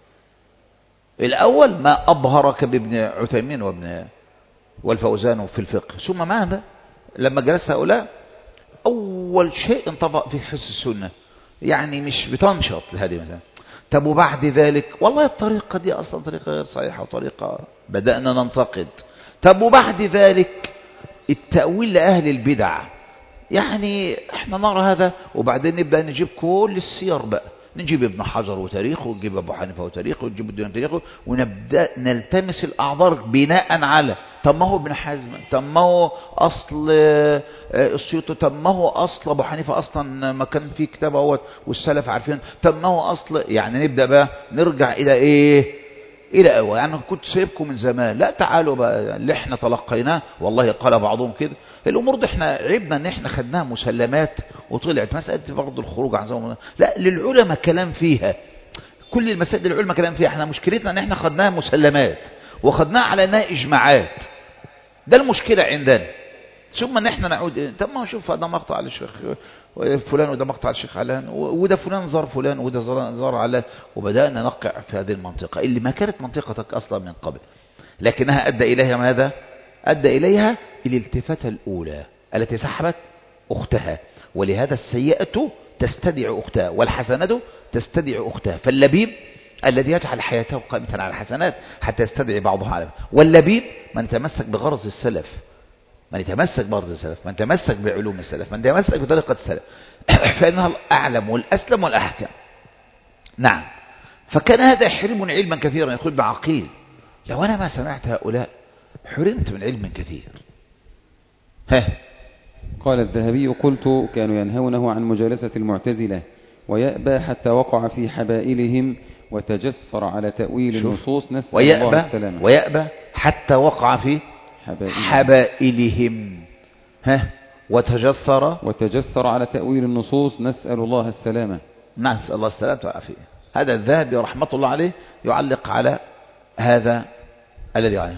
الأول ما أبهرك بابن عثيمين والفوزان في الفقه. ثم ماذا؟ لما جلست هؤلاء أول شيء انطبق في حس السنة، يعني مش بتنشط لهذه مثلا. طب وبعد ذلك والله الطريقة دي أصلا طريقة غير صحيحة وطريقة بدأنا ننتقد. طب وبعد ذلك التأويل لأهل البدع، يعني احنا نرى هذا وبعدين نبدأ نجيب كل السير بقى، نجيب ابن حجر وتاريخه ونجيب أبو حنيفة وتاريخه ونجيب الدين وتاريخه ونبدأ نلتمس الأعذار بناء على طب ما هو ابن حزم، طب ما هو أصل السيوطي، طب ما هو أصل أبو حنيفة أصلا ما كان فيه كتاب اهوت والسلف عارفين، طب ما هو أصل، يعني نبدأ بقى نرجع إلى إيه؟ إلى أول يعني كنت سايبكم من زمان، لا تعالوا بقى اللي احنا تلقيناه والله قال بعضهم كده. الأمور دي احنا عيبنا ان احنا خدناها مسلمات وطلعت مسألة برضه الخروج عن زمن، لا للعلماء كلام فيها، كل المسائل العلماء كلام فيها. احنا مشكلتنا ان احنا خدناها مسلمات وخدناها على انها اجماعات، ده المشكلة عندنا. ثم ان احنا نعود طب ما نشوف ده مقطع للشيخ فلان وده مقطع للشيخ علان وده فلان زار فلان وده زار علان، وبدأنا نقع في هذه المنطقة اللي ما كانت منطقتك أصلا من قبل، لكنها أدى إليها ماذا؟ أدى إليها الالتفاتة الأولى التي سحبت أختها، ولهذا السيئة تستدعي أختها والحسنة تستدعي أختها. فاللبيب الذي يجعل حياته قائمة على الحسنات حتى يستدعي بعضها على، واللبيب من تمسك بغرض السلف، من يتمسك بغرض السلف، من تمسك بعلوم السلف، من تمسك بطريقة السلف فإنها الأعلم والأسلم والأحكم. نعم. فكان هذا يحرمني علما كثيرا. يقول ابن عقيل لو أنا ما سمعت هؤلاء حرمت من علم كثير. قال الذهبي قلت كانوا ينهونه عن مجالسة المعتزلة ويأبى حتى وقع في حبائلهم وتجسر على تأويل النصوص نسأل الله السلامة. ويأبى حتى وقع في حبائلهم وتجسر على تأويل النصوص نسأل الله السلامة. نسأل الله السلامة والعافية. هذا الذهبي رحمة الله عليه يعلق على هذا الذي عليه.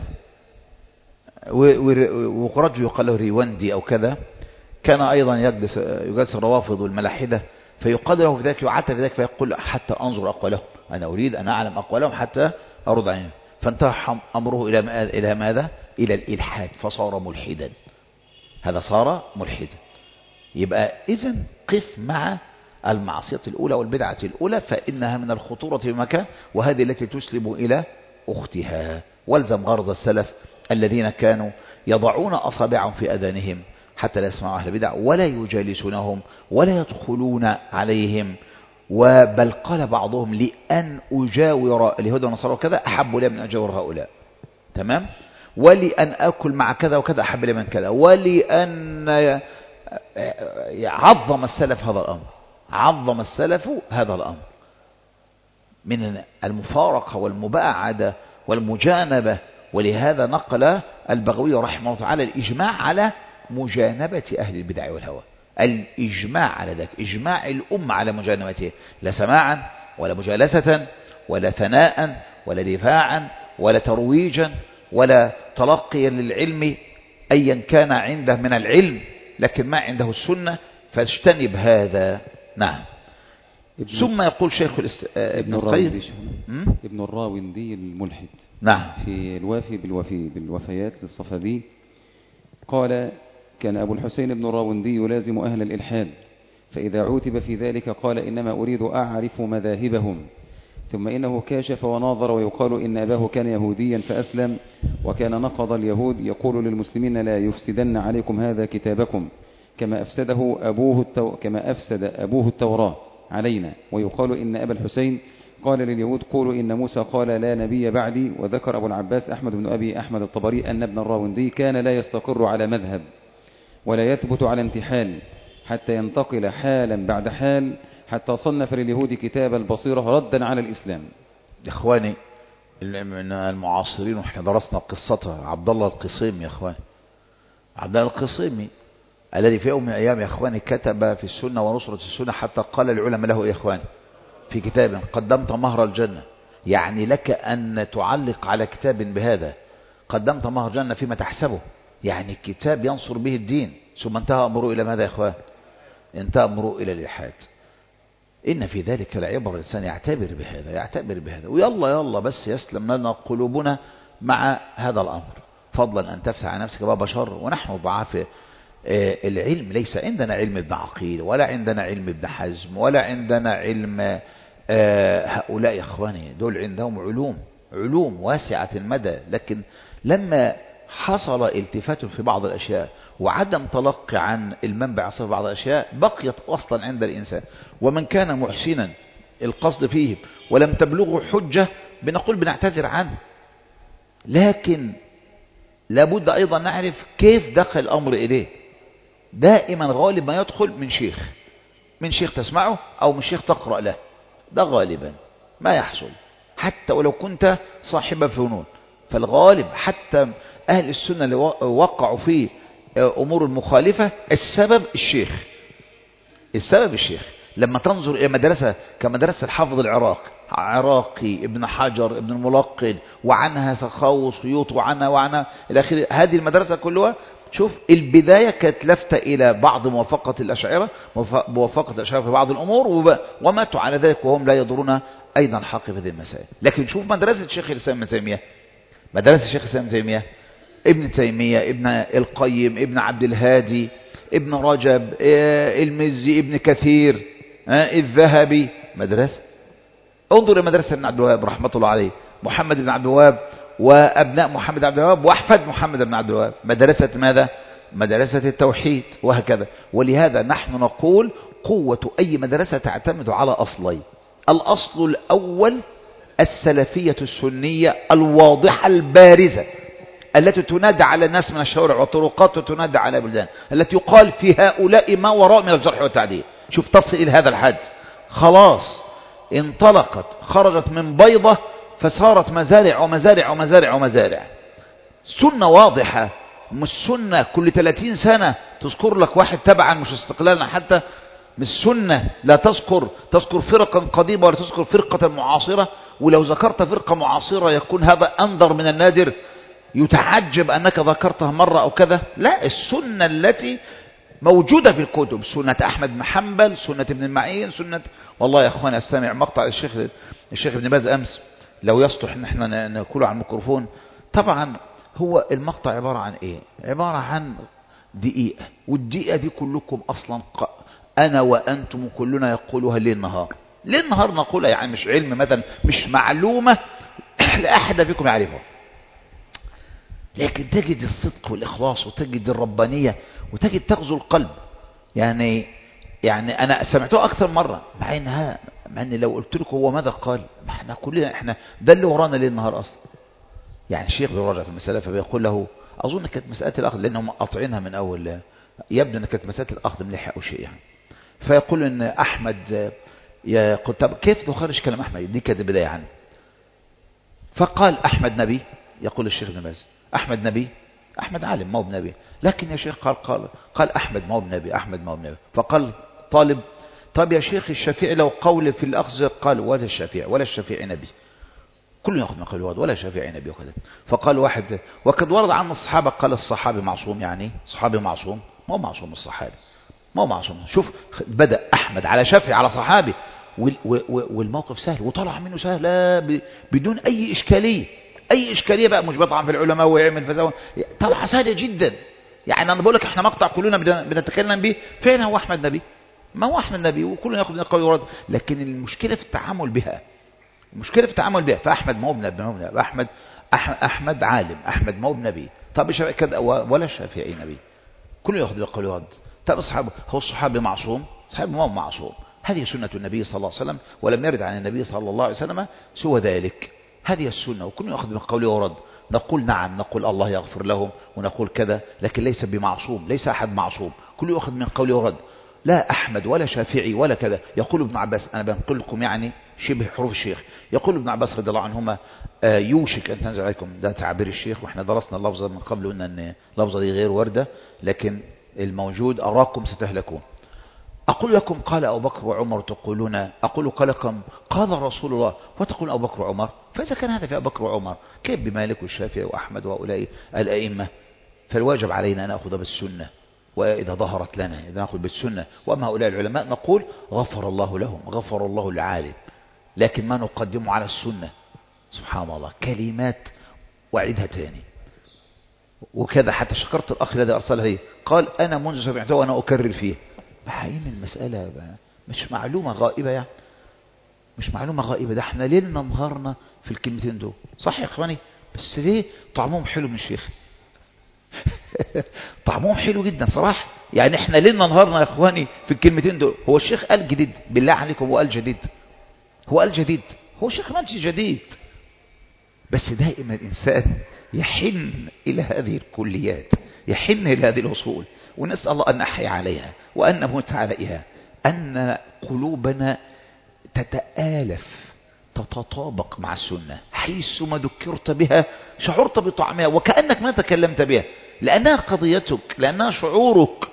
ورجل يقال له ريوندي أو كذا كان أيضا يجلس الروافض والملاحدة فيقال له في ذلك يعتى في ذلك فيقول حتى أنظر أقوالهم، أنا أريد أن أعلم أقوالهم حتى أرد عنهم. فانتهى أمره إلى ماذا؟ إلى الإلحاد فصار ملحدا. هذا صار ملحدا. يبقى إذن قف مع المعصية الأولى والبدعة الأولى فإنها من الخطورة بمكان، وهذه التي تسلم إلى أختها. والزم غرض السلف الذين كانوا يضعون أصابعهم في أذانهم حتى لا يسمعوا أهل البدع ولا يجالسونهم ولا يدخلون عليهم. وبل قال بعضهم لأن أجاور اليهود والنصارى وكذا أحب لي من أجاور هؤلاء. تمام. ولأن أكل مع كذا وكذا أحب لي من كذا. ولأن عظم السلف هذا الأمر، عظم السلف هذا الأمر من المفارقة والمباعدة والمجانبة. ولهذا نقل البغوي رحمه الله تعالى الإجماع على مجانبة أهل البدع والهوى. الإجماع على ذلك، إجماع الأمة على مجانبته، لا سماعا ولا مجالسة ولا ثناء ولا دفاعا ولا ترويجا ولا تلقيا للعلم أيا كان عنده من العلم لكن ما عنده السنة، فاجتنب هذا. نعم. ثم يقول شيخ ابن القيم ابن الراوندي الملحد نعم في الوافي بالوفيات للصفدي قال كان أبو الحسين بن الراوندي يلازم أهل الإلحاد، فإذا عوتب في ذلك قال إنما أريد أعرف مذاهبهم، ثم إنه كاشف وناظر ويقال إن أباه كان يهوديا فأسلم وكان نقض اليهود، يقول للمسلمين لا يفسدن عليكم هذا كتابكم كما أفسد أبوه التوراة علينا. ويقال إن أبا الحسين قال لليهود قولوا إن موسى قال لا نبي بعدي. وذكر أبو العباس أحمد بن أبي أحمد الطبري أن ابن الراوندي كان لا يستقر على مذهب ولا يثبت على انتحال حتى ينتقل حالا بعد حال حتى صنف لليهود كتاب البصيرة ردا على الإسلام. إخواني من المعاصرين وإحنا درسنا قصته عبد الله القصيم يا إخواني، عبد الله القصيمي الذي في يوم من الأيام يا إخواني كتب في السنة ونصرة السنة حتى قال العلماء له يا إخواني في كتاب قدمت مهر الجنة، يعني لك أن تعلق على كتاب بهذا، قدمت مهر الجنة فيما تحسبه، يعني كتاب ينصر به الدين. ثم انتهى أمره إلى ماذا يا إخوان؟ انتهى أمره إلى الإلحاد. إن في ذلك العبر، الإنسان يعتبر بهذا ويلا بس يسلم لنا قلوبنا مع هذا الأمر، فضلا أن تفتح على نفسك باب شر ونحن ضعاف. العلم ليس عندنا علم ابن عقيل ولا عندنا علم ابن حزم ولا عندنا علم هؤلاء يا إخواني، دول عندهم علوم واسعة المدى، لكن لما حصل التفات في بعض الأشياء وعدم تلقي عن المنبع في بعض الأشياء بقيت أصلا عند الإنسان. ومن كان محسنا القصد فيه ولم تبلغه حجة بنقول بنعتذر عنه، لكن لابد أيضا نعرف كيف دخل الأمر إليه. دائما غالب ما يدخل من شيخ تسمعه أو من شيخ تقرأ له، ده غالبا ما يحصل حتى ولو كنت صاحب فنون. فالغالب حتى أهل السنة اللي وقعوا في أمور المخالفة السبب الشيخ. لما تنظر إلى مدرسة كمدرسة الحافظ عراقي ابن حجر ابن الملقن وعنها سخاوي وسيوط وعنها إلى آخره، هذه المدرسة كلها شوف البداية كانت لفتة إلى بعض موافقة الأشاعرة في بعض الأمور وماتوا على ذلك وهم لا يدرون أيضا حق في هذه المسائل. لكن شوف مدرسة شيخ الإسلام ابن تيمية، ابن تيمية، ابن القيم، ابن عبد الهادي، ابن رجب، المزي، ابن كثير، الذهبي، مدرسة. انظر لمدرسة ابن عبد الوهاب رحمة الله عليه، محمد بن عبد الوهاب وأبناء محمد بن عبد الوهاب وأحفاد محمد بن عبد الوهاب، مدرسة ماذا؟ مدرسة التوحيد وهكذا. ولهذا نحن نقول قوة أي مدرسة تعتمد على أصلين: الأصل الأول السلفية السنية الواضحة البارزة التي تنادى على الناس من الشوارع والطرقات وتنادى على بلدان، التي يقال في هؤلاء ما وراء من الجرح والتعديل. شوف تصل إلى هذا الحد، خلاص انطلقت، خرجت من بيضة فصارت مزارع. سنة واضحة، مش سنة كل 30 سنة تذكر لك واحد تبعا مش استقلالا حتى، مش سنة لا تذكر فرقا قديمة ولا تذكر فرقة معاصرة، ولو ذكرت فرقة معاصرة يكون هذا أنظر من النادر، يتعجب أنك ذكرتها مرة أو كذا. لا، السنة التي موجودة في الكتب، سنة أحمد بن حنبل، سنة ابن المعين، والله يا أخواني أستمع مقطع الشيخ ابن باز أمس لو يصلح ان احنا نقوله على الميكروفون. طبعا هو المقطع عبارة عن ايه؟ عبارة عن دقيقة، والدقيقة دي كلكم اصلا انا وانتم كلنا يقولها ليل نهار نقولها، يعني مش علم مثلا، مش معلومة لا احد فيكم يعرفها، لكن تجد الصدق والاخلاص وتجد الربانية وتجد تغزو القلب. يعني انا سمعته اكثر مرة، مع ان لو قلت لكم هو ماذا قال، احنا كلنا ده اللي ورانا ليل نهار اصلا. يعني الشيخ بيراجع في المسألة فبيقول له اظن كانت مسألة الاخذ، لانهم قاطعينها من اول، يبدو ان كانت مسألة الاخذ من لحية او شيء يعني. فيقول ان احمد طب كيف تخرج كلام احمد؟ دي كانت البداية عنه. فقال احمد نبي، يقول الشيخ ابن باز احمد نبي، احمد عالم ما هو بنبي، لكن يا شيخ قال احمد ما هو بنبي. فقال طالب طب يا شيخ الشافعي لو قول في الأخذ، قال ولا الشافعي نبي، كل يأخذ من قول واحد ولا الشافعي نبي وكذا. فقال واحد وقد ورد عن الصحابة، قال الصحابي معصوم، يعني صحابي معصوم؟ ما هو معصوم الصحابي، ما هو معصوم. شوف بدأ أحمد على شافعي على صحابي، والموقف سهل وطلع منه سهل بدون أي إشكالية بقى، مش بطعن في العلماء ويعمل فزاوة، طلع سهل جدا. يعني أنا بقول لك احنا مقطع كلنا بنتكلم به، فين هو أحمد نبي؟ ما هو أحمد نبي وكلنا يأخذ من القول ورد، لكن المشكلة في التعامل بها. فأحمد ما هو بنبي، أحمد عالم، أحمد ما هو بنبي، طب كذا ولا الشافعي نبي، كله يأخذ من القول ورد. طب هو الصحابي معصوم؟ صحابي ما هو معصوم، هذه سنة النبي صلى الله عليه وسلم، ولم يرد عن النبي صلى الله عليه وسلم سوى ذلك، هذه السنة، وكل يأخذ من قوله ورد. نقول نعم، نقول الله يغفر لهم ونقول كذا، لكن ليس بمعصوم، ليس أحد معصوم، كل يأخذ من قوله ورد. لا أحمد ولا شافعي ولا كذا. يقول ابن عباس، أنا بنقل لكم يعني شبه حروف الشيخ، يقول ابن عباس رضي الله عنهما يوشك أن تنزل عليكم، ده تعبير الشيخ، وإحنا درسنا اللفظة من قبل قلنا أن اللفظة دي غير واردة، لكن الموجود أراكم ستهلكون. أقول لكم قال أبو بكر وعمر تقولون، أقول لكم قال رسول الله وتقول أبو بكر وعمر. فإذا كان هذا في أبو بكر وعمر كيف بمالك والشافعي وأحمد وهؤلاء الأئمة؟ فالواجب علينا أن نأخذ بالسنة، وإذا ظهرت لنا إذا نأخذ بالسنة. وأما هؤلاء العلماء نقول غفر الله لهم، غفر الله العالم، لكن ما نقدم على السنة. سبحان الله، كلمات وعدها تاني. وكذا حتى شكرت الأخ الذي أرسلها لي، قال أنا منذ سمعته وأنا أكرر فيه. بحين المسألة مش معلومة غائبة، يعني مش معلومة غائبة، ده احنا ليلنا نهارنا في الكلمتين دول، صح يا اخواني؟ بس ليه طعمهم حلو من الشيخ؟ طعمهم حلو جدا صراحة، يعني احنا ليلنا نهارنا يا اخواني في الكلمتين دول. هو الشيخ قال جديد؟ بالله عليكم هو قال جديد؟ هو قال جديد؟ هو الشيخ ما قالش جديد، بس دائما الإنسان يحن إلى هذه الكليات، يحن إلى هذه الأصول، ونسأل الله أن نحيا عليها وأن نموت عليها، أن قلوبنا تتآلف تتطابق مع السنة، حيث ما ذكرت بها شعرت بطعمها وكأنك ما تكلمت بها، لأنها قضيتك، لأنها شعورك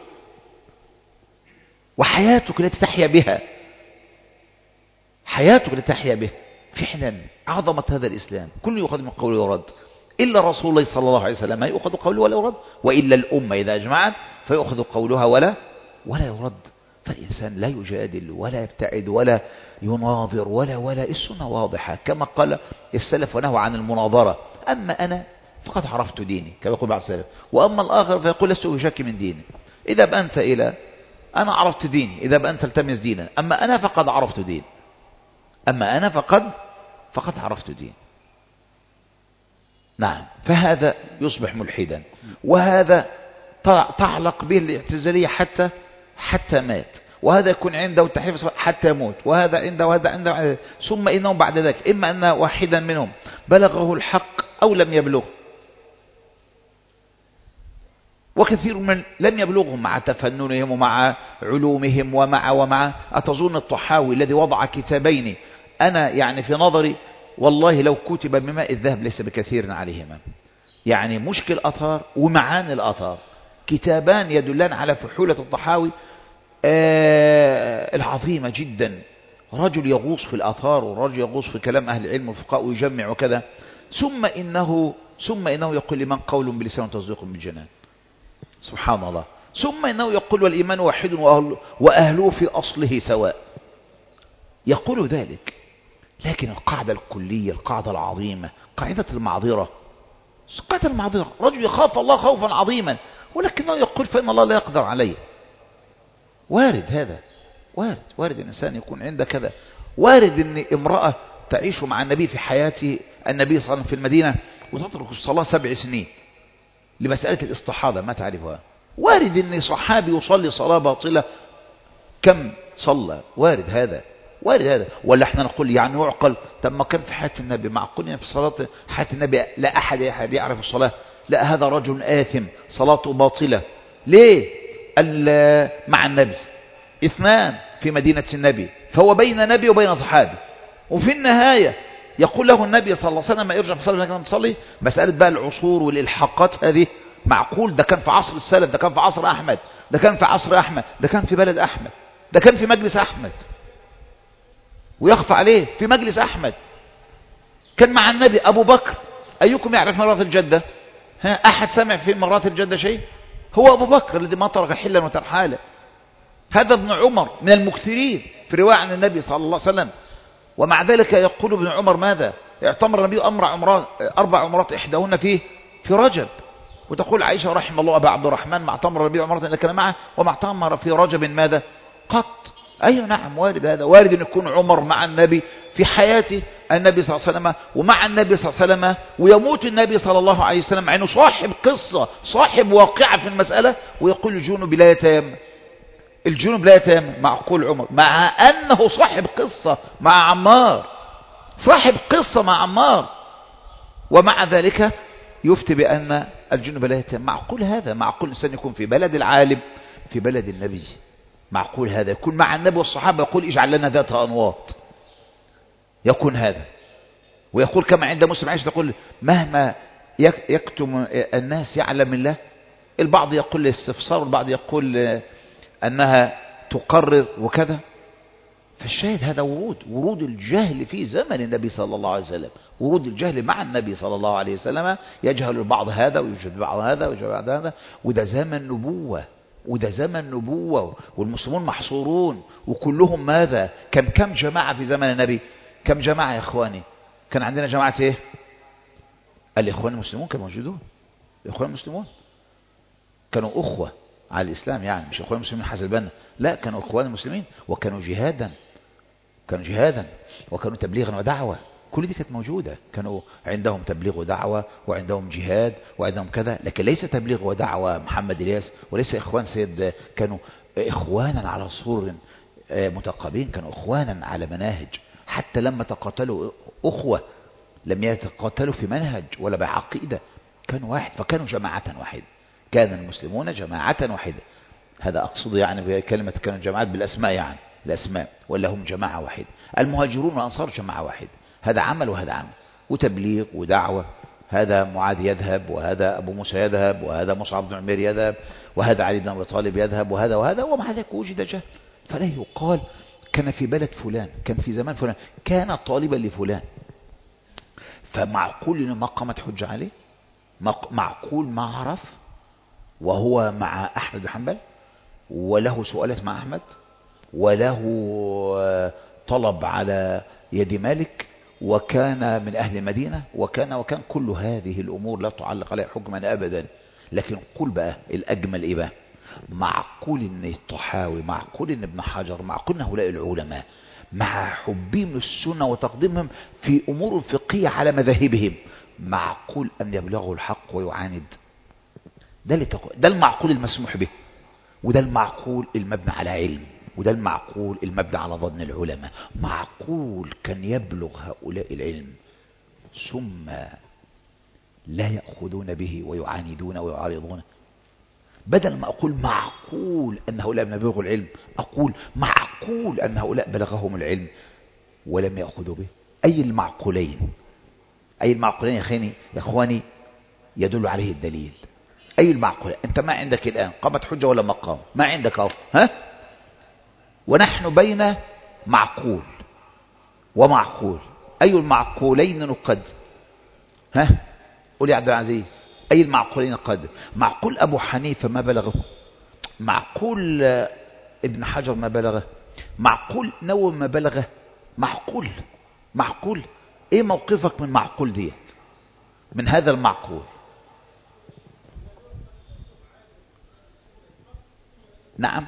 وحياتك التي تحيا بها، حياتك التي تحيا بها. فعلا عظمة هذا الإسلام، كل يؤخذ من قوله ورد، إلا رسول الله صلى الله عليه وسلم ما يؤخذ قوله ولا يرد، وإلا الأمة إذا أجمعت فيؤخذ قولها ولا يرد. فالإنسان لا يجادل ولا يبتعد ولا يناظر ولا السنة واضحة كما قال السلف ونهوا عن المناظرة. أما أنا فقد عرفت ديني كما يقول بعض السلف، وأما الآخر فيقول لست أشك من ديني. إذا بأنت إلى أنا عرفت ديني، إذا بأنت تلتمس دينا، أما أنا فقد عرفت دين، أما أنا فقد عرفت دين. نعم، فهذا يصبح ملحدا، وهذا تعلق به الاعتزالية حتى مات، وهذا يكون عنده التحريف حتى يموت، وهذا عنده وهذا عنده، ثم إنهم بعد ذلك إما أن واحدا منهم بلغه الحق أو لم يبلغه، وكثير من لم يبلغهم مع تفننهم ومع علومهم ومع أتظن الطحاوي الذي وضع كتابين أنا يعني في نظري والله لو كتب بماء الذهب ليس بكثير عليهما، يعني مشكل الآثار ومعاني الآثار، كتابان يدلان على فحولة الطحاوي العظيمة جدا. رجل يغوص في الآثار ورجل يغوص في كلام أهل العلم والفقهاء ويجمع وكذا، ثم إنه يقول لمن قول بلسان وتصديق بالجنان، سبحان الله، ثم إنه يقول والإيمان واحد وأهله في أصله سواء، يقول ذلك. لكن القاعدة الكلية، القاعدة العظيمة، قاعدة المعذرة، رجل يخاف الله خوفا عظيما ولكنه يقول فإن الله لا يقدر عليه. وارد هذا، وارد الإنسان يكون عنده كذا، وارد أن امرأة تعيش مع النبي في حياته النبي صلى الله عليه وسلم في المدينة وتترك الصلاة 7 سنين لمسألة الاستحاضة ما تعرفها. وارد أن صحابي يصلي صلاة باطلة كم صلى، وارد هذا. ولا احنا نقول يعني يعقل؟ طب ما كان في حياة النبي، معقول في صلاة حياة النبي لا أحد يعرف الصلاة؟ لا، هذا رجل آثم صلاته باطلة. ليه؟ مع النبي 2 في مدينة النبي، فهو بين نبي وبين صحابي، وفي النهاية يقول له النبي صلى الله عليه وسلم ارجع فصلي. مسألة بقى العصور والإلحاقات هذه معقول؟ ده كان في عصر السلف، ده كان في عصر أحمد، ده كان في عصر أحمد، ده كان في بلد أحمد، ده كان في مجلس أحمد، ويخفى عليه في مجلس أحمد كان مع النبي أبو بكر. أيكم يعرف مرات الجدة؟ أحد سمع في مرات الجدة شيء؟ هو أبو بكر الذي ما ترك حلا وترحالا. هذا ابن عمر من المكثرين في رواية عن النبي صلى الله عليه وسلم، ومع ذلك يقول ابن عمر ماذا؟ اعتمر النبي 4 عمرات إحداهن في رجب، وتقول عائشة رحم الله أبا عبد الرحمن ما اعتمر النبي عمرة إلا كان معه وما اعتمر في رجب ماذا؟ قط. أيوة نعم، وارد هذا، وارد أن يكون عمر مع النبي في حياته النبي صلى الله عليه وسلم ومع النبي صلى الله عليه وسلم، ويموت النبي صلى الله عليه وسلم مع أنه صاحب قصة، صاحب واقعة في المسألة، ويقول الجنوب لا يتيمم، الجنوب لا يتيمم. معقول عمر مع أنه صاحب قصة مع عمار، صاحب قصة مع عمار، ومع ذلك يفتي بأن الجنوب لا يتيمم؟ معقول هذا؟ معقول الإنسان يكون في بلد العالم في بلد النبي؟ معقول هذا يكون مع النبي والصحابة يقول اجعل لنا ذات أنواط؟ يكون هذا. ويقول كما عند مسلم عائشة تقول مهما يكتم الناس يعلم الله. البعض يقول الاستفسار والبعض يقول أنها تقرر وكذا. فالشاهد هذا ورود الجهل في زمن النبي صلى الله عليه وسلم، ورود الجهل مع النبي صلى الله عليه وسلم. يجهل البعض هذا ويوجد بعض هذا ويوجد بعض هذا. وده زمن نبوة، وده زمن نبوة، والمسلمون محصورون وكلهم ماذا؟ كم جماعة في زمن النبي؟ كم جماعة يا إخواني؟ كان عندنا جماعة إيه؟ الإخوان المسلمون كانوا موجودون. الإخوان المسلمون كانوا أخوة على الإسلام، يعني مش إخوان المسلمين حسب البنا، لا، كانوا إخوان المسلمين وكانوا جهادا، كانوا جهادا وكانوا تبليغا ودعوة. كل دي كانت موجودة. كانوا عندهم تبليغ ودعوة وعندهم جهاد وعندهم كذا، لكن ليس تبليغ ودعوة محمد إلياس وليس إخوان سيد. كانوا إخوانا على سرور متقابلين، كانوا إخوانا على مناهج. حتى لما تقاتلوا أخوة لم يتقاتلوا في منهج ولا بعقيدة، كانوا واحد، فكانوا جماعة واحدة. كان المسلمون جماعة واحدة. هذا أقصد يعني بكلمة كانوا جماعات بالأسماء، يعني الأسماء، ولا هم جماعة واحدة. المهاجرون والأنصار جماعة واحدة، هذا عمل وهذا عمل وتبليغ ودعوة. هذا معاذ يذهب، وهذا أبو موسى يذهب، وهذا مصعب بن عمير يذهب، وهذا علي بن أبي طالب يذهب، وهذا وهذا، ومع ذلك وجد جهل. فلا يقال كان في بلد فلان، كان في زمان فلان، كان طالبا لفلان. فمعقول إنه ما قامت حجة عليه؟ معقول ما عرف وهو مع أحمد بن حنبل وله سؤالات مع أحمد وله طلب على يد مالك وكان من أهل المدينة وكان كل هذه الأمور لا تعلق عليها حكما أبدا. لكن قل بقى الأجمل إيه بقى؟ معقول إن الطحاوي، معقول إن ابن حجر، معقول إن هؤلاء العلماء مع حبهم للسنة وتقديمهم في أمور فقهية على مذاهبهم، معقول أن يبلغوا الحق ويعاند؟ ده المعقول المسموح به، وده المعقول المبنى على علم، وده المعقول المبنى على ظن العلماء. معقول كان يبلغ هؤلاء العلم ثم لا يأخذون به ويعاندون ويعارضون؟ بدل ما أقول معقول أن هؤلاء من بلغوا العلم، أقول معقول أن هؤلاء بلغهم العلم ولم يأخذوا به. أي المعقولين؟ أي المعقولين يا أخواني يدل عليه الدليل؟ أي المعقولين؟ أنت ما عندك الآن قامت حجة ولا مقام؟ ما عندك أهو، ها؟ ونحن بين معقول ومعقول. أي المعقولين نقدم؟ ها؟ قول يا عبد العزيز، أي المعقولين نقدم؟ معقول أبو حنيفة ما بلغه؟ معقول ابن حجر ما بلغه؟ معقول نووي ما بلغه؟ معقول. ايه موقفك من معقول ديت، من هذا المعقول؟ نعم،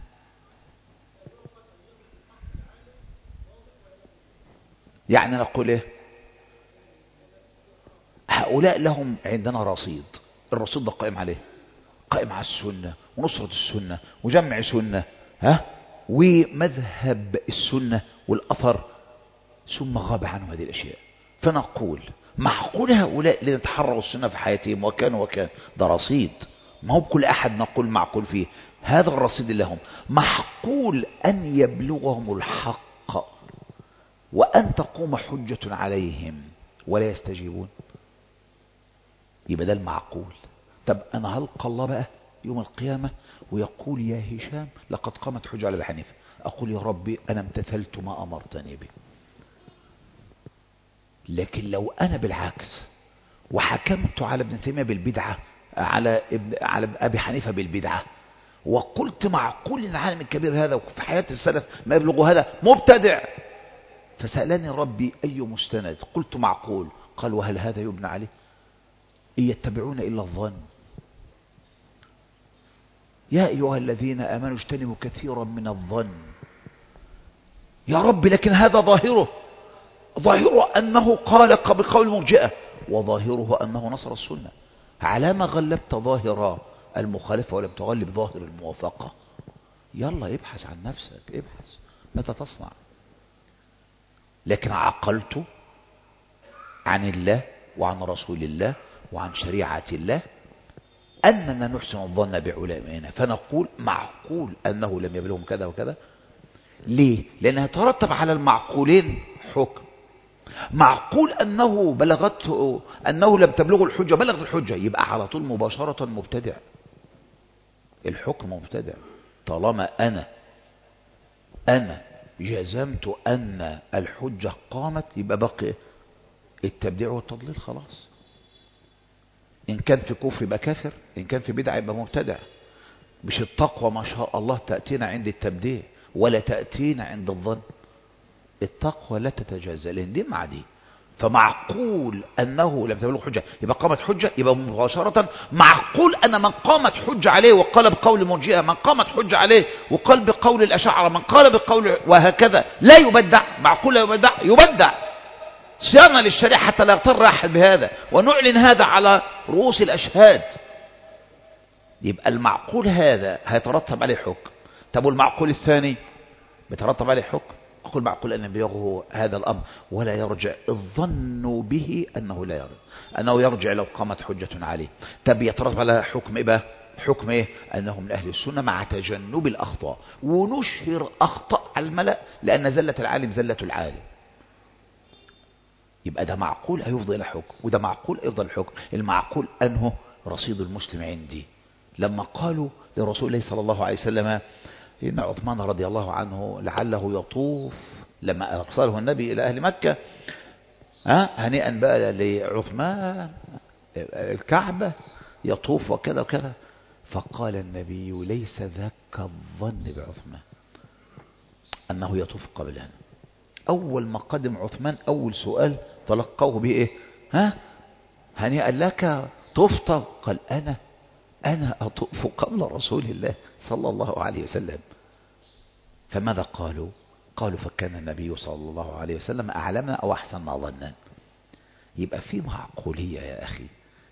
يعني نقول ايه؟ هؤلاء لهم عندنا رصيد، الرصيد ده قائم عليه، قائم على السنة ونصرة السنة وجمع سنة، ها، ومذهب السنة والأثر، ثم غاب عنه هذه الأشياء. فنقول معقول هؤلاء لنتحروا السنة في حياتهم وكان ده رصيد، ما هو بكل أحد نقول معقول فيه. هذا الرصيد لهم. معقول أن يبلغهم الحق وأن تقوم حجة عليهم ولا يستجيبون؟ يبقى ده المعقول. طب أنا هلقى الله بقى يوم القيامة ويقول يا هشام لقد قامت حجة على أبي حنيفة، أقول يا ربي أنا امتثلت ما أمرتني به. لكن لو أنا بالعكس وحكمت على ابن تيمية بالبدعة، على أبي حنيفة بالبدعة، وقلت معقول إن العالم الكبير هذا وفي حياة السلف ما يبلغ هذا مبتدع، فسألني ربي أي مستند؟ قلت معقول، قال وهل هذا يبنى عليه؟ إن يتبعون إلا الظن. يا أيها الذين آمنوا اجتنبوا كثيرا من الظن. يا رب لكن هذا ظاهره أنه قال بقول المرجئة، وظاهره أنه نصر السنة. على ما غلبت ظاهر المخالفة ولم تغلب ظاهر الموافقة؟ يلا ابحث عن نفسك، ابحث ماذا تصنع. لكن عقلت عن الله وعن رسول الله وعن شريعة الله أننا نحسن الظن بعلمائنا فنقول معقول أنه لم يبلغهم كذا وكذا. ليه؟ لأنه يترتب على المعقولين حكم. معقول أنه بلغته أنه لم تبلغه الحجة بلغت الحجة، يبقى على طول مباشرة مبتدع، الحكم مبتدع. طالما أنا جزمت أن الحجة قامت يبقى بقي التبديع والتضليل خلاص. إن كان في كفر يبقى كافر، إن كان في بدعة يبقى مبتدع. مش التقوى ما شاء الله تأتينا عند التبديع ولا تأتينا عند الظن. التقوى لا تتجازى لأن دي مع دي. فمعقول أنه لم تبلغ حجة يبقى قامت حجة، يبقى مباشرة معقول أن من قامت حجة عليه وقال بقول المرجئة، من قامت حجة عليه وقال بقول الأشاعرة، من قال بقول وهكذا لا يبدع. معقول لا يبدع، يبدع صيانة للشريعة حتى لا يغتر أحد بهذا، ونعلن هذا على رؤوس الأشهاد. يبقى المعقول هذا هيترتب عليه حكم. طب والمعقول الثاني بيترتب عليه حكم. أقول معقول أن يبلغه هذا الأمر ولا يرجع الظن به أنه لا يرجع، أنه يرجع لو قامت حجة عليه. طب يترتب على حكم إيه بقى؟ حكم إيه؟ أنه من أهل السنة مع تجنب الأخطاء، ونشهر أخطاء على الملأ لأن زلة العالم زلة العالم. يبقى ده معقول هيفضل إلى حكم، وده معقول يفضل الحكم. المعقول أنه رصيد المسلم عندي. لما قالوا لرسول الله صلى الله عليه وسلم إن عثمان رضي الله عنه لعله يطوف، لما أرسله النبي إلى أهل مكة هنيئا بقى لعثمان الكعبة يطوف وكذا وكذا، فقال النبي ليس ذاك الظن بعثمان أنه يطوف قبلنا. أول ما قدم عثمان أول سؤال تلقوه به إيه؟ هنيئا لك طفت؟ قال أنا أطوف قبل رسول الله صلى الله عليه وسلم. فماذا قالوا؟ قالوا فكان النبي صلى الله عليه وسلم أعلمنا أو أحسن ظنا. يبقى في معقولية يا أخي،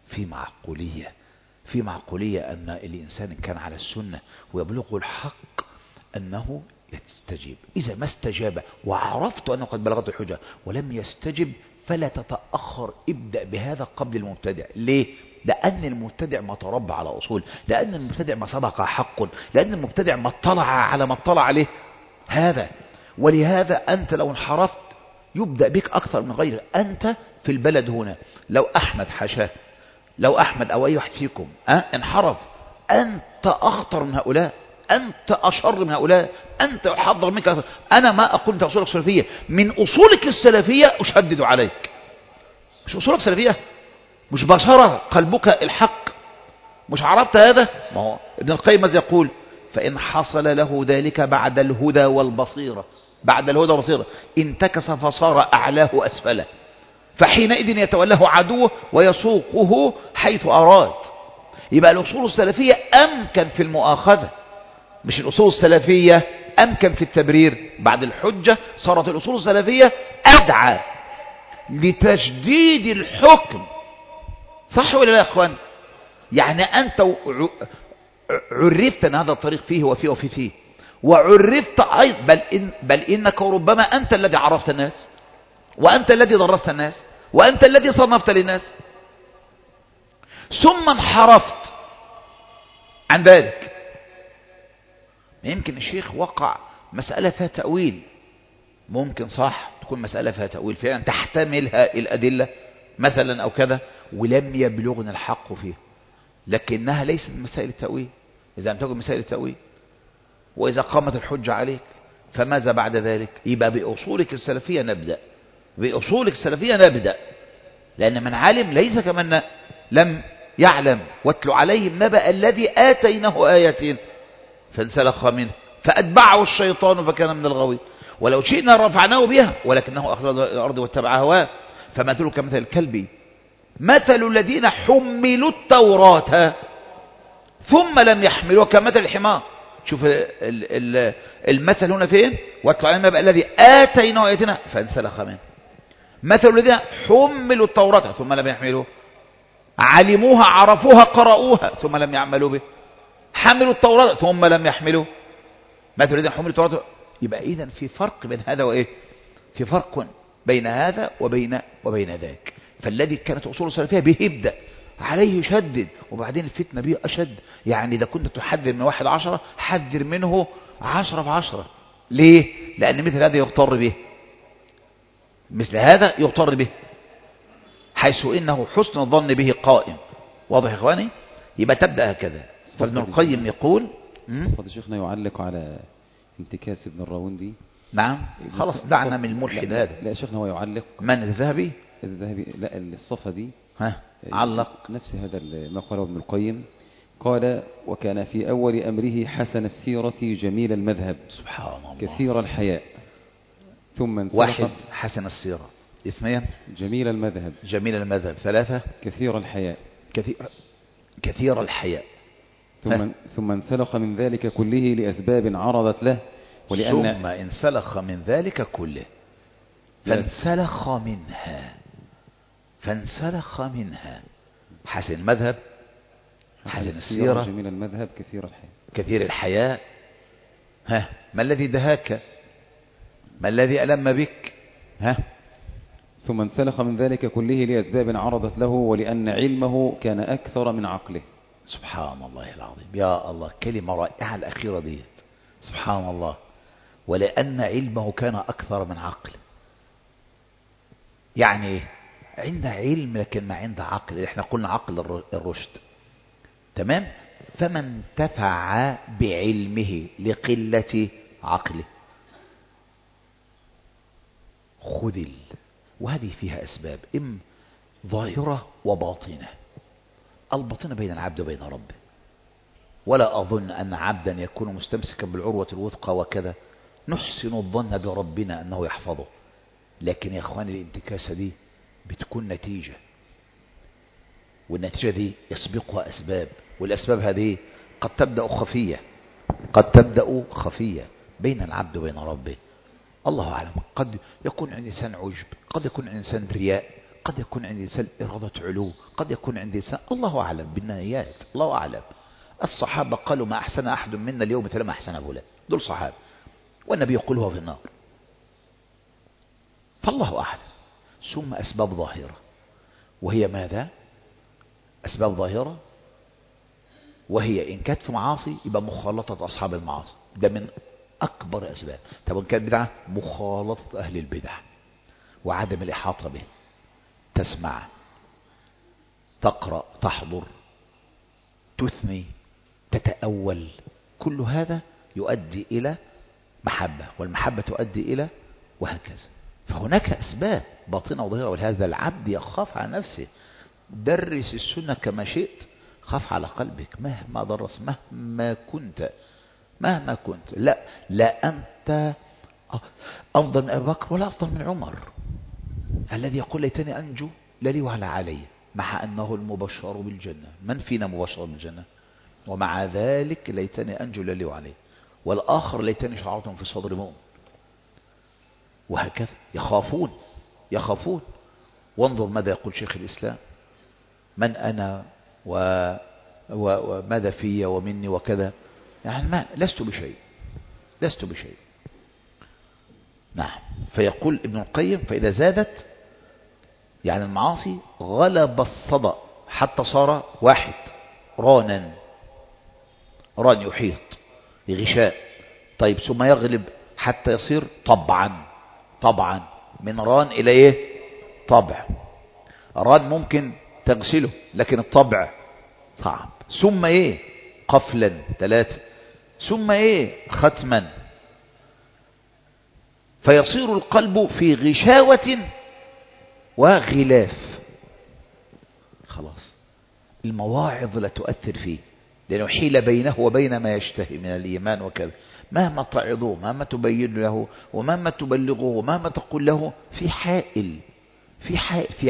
في معقولية أن الإنسان إن كان على السنة ويبلغه الحق أنه يستجيب. إذا ما استجاب وعرفت أنه قد بلغت الحجة ولم يستجب فلا تتأخر، ابدأ بهذا قبل المبتدع. ليه؟ لأن المبتدع ما تربى على أصول، لأن المبتدع ما سبق حق، لأن المبتدع ما اطلع على ما اطلع عليه هذا. ولهذا أنت لو انحرفت يبدأ بك أكثر من غيرك. أنت في البلد هنا لو أحمد حشاه، لو أحمد أو أي واحد فيكم انحرف، أنت أخطر من هؤلاء، أنت أشر من هؤلاء، أنت أحضر منك أكثر. أنا ما أقول أنت أصولك سلفية، من أصولك السلفية أشدد عليك. مش أصولك سلفية، مش بشرة قلبك الحق، مش عرفت هذا؟ ما هو ابن القيم ماذا يقول؟ فإن حصل له ذلك بعد الهدى والبصيرة، بعد الهدى والبصيرة انتكس فصار أعلاه أسفله، فحينئذ يتولاه عدوه ويسوقه حيث أراد. يبقى الأصول السلفية أمكن في المؤاخذة، مش الأصول السلفية أمكن في التبرير. بعد الحجة صارت الأصول السلفية أدعى لتجديد الحكم. صح ولا لا يا أخوان؟ يعني أنت عرفت أن هذا الطريق فيه وفيه وفيه فيه، وعرفت أيضا بل إنك ربما أنت الذي عرفت الناس، وأنت الذي درست الناس، وأنت الذي صنفت للناس، ثم انحرفت عن ذلك. يمكن الشيخ وقع مسألة فيها تأويل، ممكن صح تكون مسألة فيها تأويل فعلا تحتملها الأدلة مثلا أو كذا، ولم يبلغنا الحق فيه، لكنها ليست مسائل التأويل. إذا لم تكن مسائل التأويل وإذا قامت الحجة عليك فماذا بعد ذلك؟ يبقى بأصولك السلفية نبدأ، بأصولك السلفية نبدأ، لأن من علم ليس كمن لم يعلم. واتل عليهم نبأ الذي آتيناه آياتين فانسلخ منه فأتبعه الشيطان فكان من الغاوين. ولو شئنا رفعناه بها ولكنه أخلد الأرض واتبع هواه فمثله كمثل الكلب مثل الذين حملوا التوراة ثم لم يحملوها كمثل الحمار. شوف المثل هنا فين؟ واتل عليهم نبأ الذي آتيناه آياتنا فانسلخ منه. مثل الذين حملوا التوراة ثم لم يحملوها، علموها عرفوها قرأوها ثم لم يعملوا به، حملوا التوراة ثم لم يحملوا. مثل الذين حملوا التوراة. يبقى إذن في فرق بين هذا وإيه؟ في فرق بين هذا وبين ذاك. فالذي كانت أصول السلفية به ابدأ، عليه يشدد، وبعدين الفتنة به أشد. يعني إذا كنت تحذر من 1 10 حذر منه 10 في 10. ليه؟ لأن مثل هذا يغتر به، مثل هذا يغتر به، حيث إنه حسن الظن به قائم. واضح يا إخواني؟ يبقى تبدأ هكذا. فابن القيم يقول فضل شيخنا يعلق على انتكاس ابن الراوندي. نعم خلاص دعنا من الملحد هذا. لا شيخنا هو يعلق. من الذهبي؟ الذهبي لا الصفة دي علق نفس هذا ما قاله ابن القيم. قال: وكان في أول أمره حسن السيرة جميل المذهب سبحان الله كثير الحياء ثم 1 حسن السيرة، 2 جميل المذهب، جميل المذهب، 3 كثير الحياء، كثير الحياء. ثم انسلخ من ذلك كله لأسباب عرضت له، ثم انسلخ من ذلك كله فانسلخ منها حسن المذهب، حسن السيرة، جميل المذهب، كثير الحياء. ما الذي دهاك؟ ما الذي ألم بك؟ ثم انسلخ من ذلك كله لأسباب عرضت له، ولأن علمه كان أكثر من عقله. سبحان الله العظيم، يا الله كلمة رائعة الأخيرة دي، سبحان الله. ولأن علمه كان أكثر من عقله، يعني عند علم لكن ما عند عقل. احنا قلنا عقل الرشد، تمام. فمن انتفع بعلمه لقلة عقله خذل. وهذه فيها أسباب ظاهرة وباطنة. الباطنة بين العبد وبين ربه، ولا أظن أن عبدا يكون مستمسكا بالعروة الوثقى وكذا نحسن الظن بربنا أنه يحفظه. لكن يا أخواني الانتكاسة دي بتكون نتيجة، والنتيجة دي يسبقها أسباب، والأسباب هذه قد تبدأ خفية بين العبد وبين ربه. الله أعلم، قد يكون عند إنسان عجب، قد يكون عند إنسان رياء، قد يكون عند إنسان إرادة علو، قد يكون عند إنسان، الله أعلم بالنيات، الله أعلم. الصحابة قالوا ما أحسن أحد منا اليوم مثل ما أحسن فلان، دول صحابة، والنبي يقولها في النار، فالله أعلم. ثم أسباب ظاهرة، وهي ماذا؟ أسباب ظاهرة وهي إن كانت في معاصي يبقى مخالطة أصحاب المعاصي، ده من أكبر أسباب. طب إن كانت بدعة، مخالطة أهل البدع وعدم الإحاطة به. تسمع، تقرأ، تحضر، تثني، تتأول، كل هذا يؤدي إلى محبة، والمحبة تؤدي إلى وهكذا. فهناك أسباب باطنة وظاهرة، ولهذا العبد يخاف على نفسه. درس السنة كما شئت، خاف على قلبك مهما درس، مهما كنت. لا أنت أفضل من أبي بكر ولا أفضل من عمر، الذي يقول ليتني أنجو لي وعلى علي، مع أنه المبشر بالجنة. من فينا مبشر بالجنة؟ ومع ذلك ليتني أنجو لي وعلي، والآخر ليتني شعرتهم في صدر مؤمن. وهكذا يخافون. وانظر ماذا يقول شيخ الإسلام: من أنا وماذا في ومني وكذا، يعني لست بشيء. نعم. فيقول ابن القيم: فإذا زادت يعني المعاصي غلب الصدى حتى صار 1 ران يحيط بغشاء. طيب ثم يغلب حتى يصير طبعا من ران إلى إيه؟ طبع. ران ممكن تغسله، لكن الطبع صعب. ثم إيه؟ قفلا 3. ثم إيه؟ ختما. فيصير القلب في غشاوة وغلاف. خلاص المواعظ لا تؤثر فيه، لأنه حيل بينه وبين ما يشتهي من الإيمان وكذا. مهما تعظوه، مهما تبين له، ومهما تبلغه، ومهما تقول له، في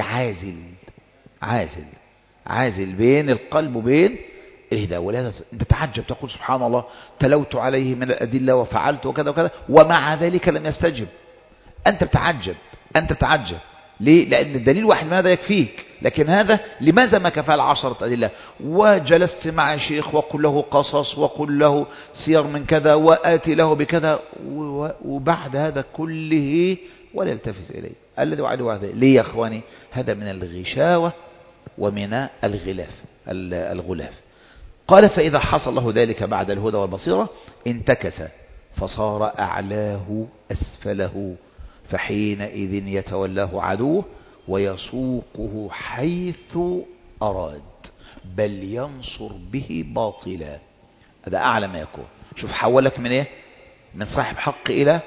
عازل بين القلب وبين الهداية. ولهذا انت تتعجب، تقول سبحان الله، تلوت عليه من الأدلة وفعلت وكذا وكذا، ومع ذلك لم يستجب. أنت بتعجب. ليه؟ لأن الدليل واحد من هذا يكفيك، لكن هذا لماذا ما كفى 10 أدلة؟ وجلست مع شيخ وقل له قصص، وقل له سير من كذا، وآتي له بكذا، وبعد هذا كله ولا يلتفت إليه الذي وعده. ليه يا أخواني؟ هذا من الغشاوة ومن الغلاف. قال فإذا حصل له ذلك بعد الهدى والبصيرة انتكس فصار أعلاه أسفله، فحينئذ يتولاه عدوه ويسوقه حيث أراد، بل ينصر به باطلا. هذا أعلى ما يكون. شوف حولك من إيه؟ من صاحب حق إلى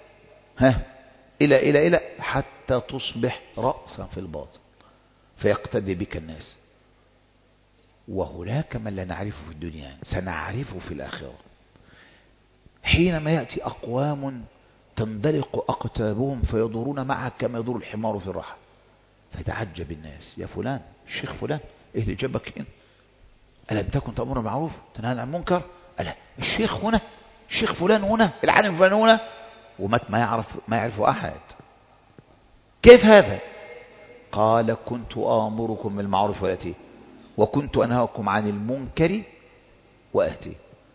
إلى حتى تصبح رأسا في الباطل فيقتدي بك الناس. وهناك من لا نعرفه في الدنيا سنعرفه في الآخرة، حينما يأتي أقوام تندلق أقتابهم فيدورون معك كما يدور الحمار في الرحى، فتعجب الناس: يا فلان، الشيخ فلان، إيه اللي جابك هنا؟ ألم تكن تأمر بالمعروف تنهى عن المنكر؟ ألا الشيخ هنا، الشيخ فلان هنا، العالم فلان هنا، ومات ما يعرف أحد. كيف هذا؟ قال: كنت آمركم بالمعروف وآتي، وكنت أنهاكم عن المنكر وآتي.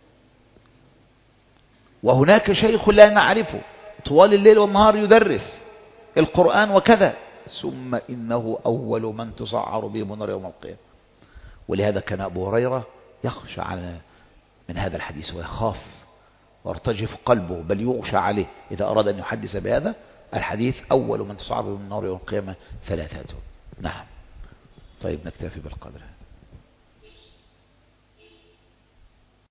وهناك شيخ لا نعرفه طوال الليل والنهار يدرس القرآن وكذا، ثم إنه أول من تصعر بهم النار يوم القيامة. ولهذا كان أبو هريرة يخشى من هذا الحديث ويخاف وارتجف قلبه، بل يغشى عليه إذا أراد أن يحدث بهذا الحديث: أول من تصعر بهم النار يوم القيامة ثلاثة. نعم. طيب نكتفي بالقدر هذا.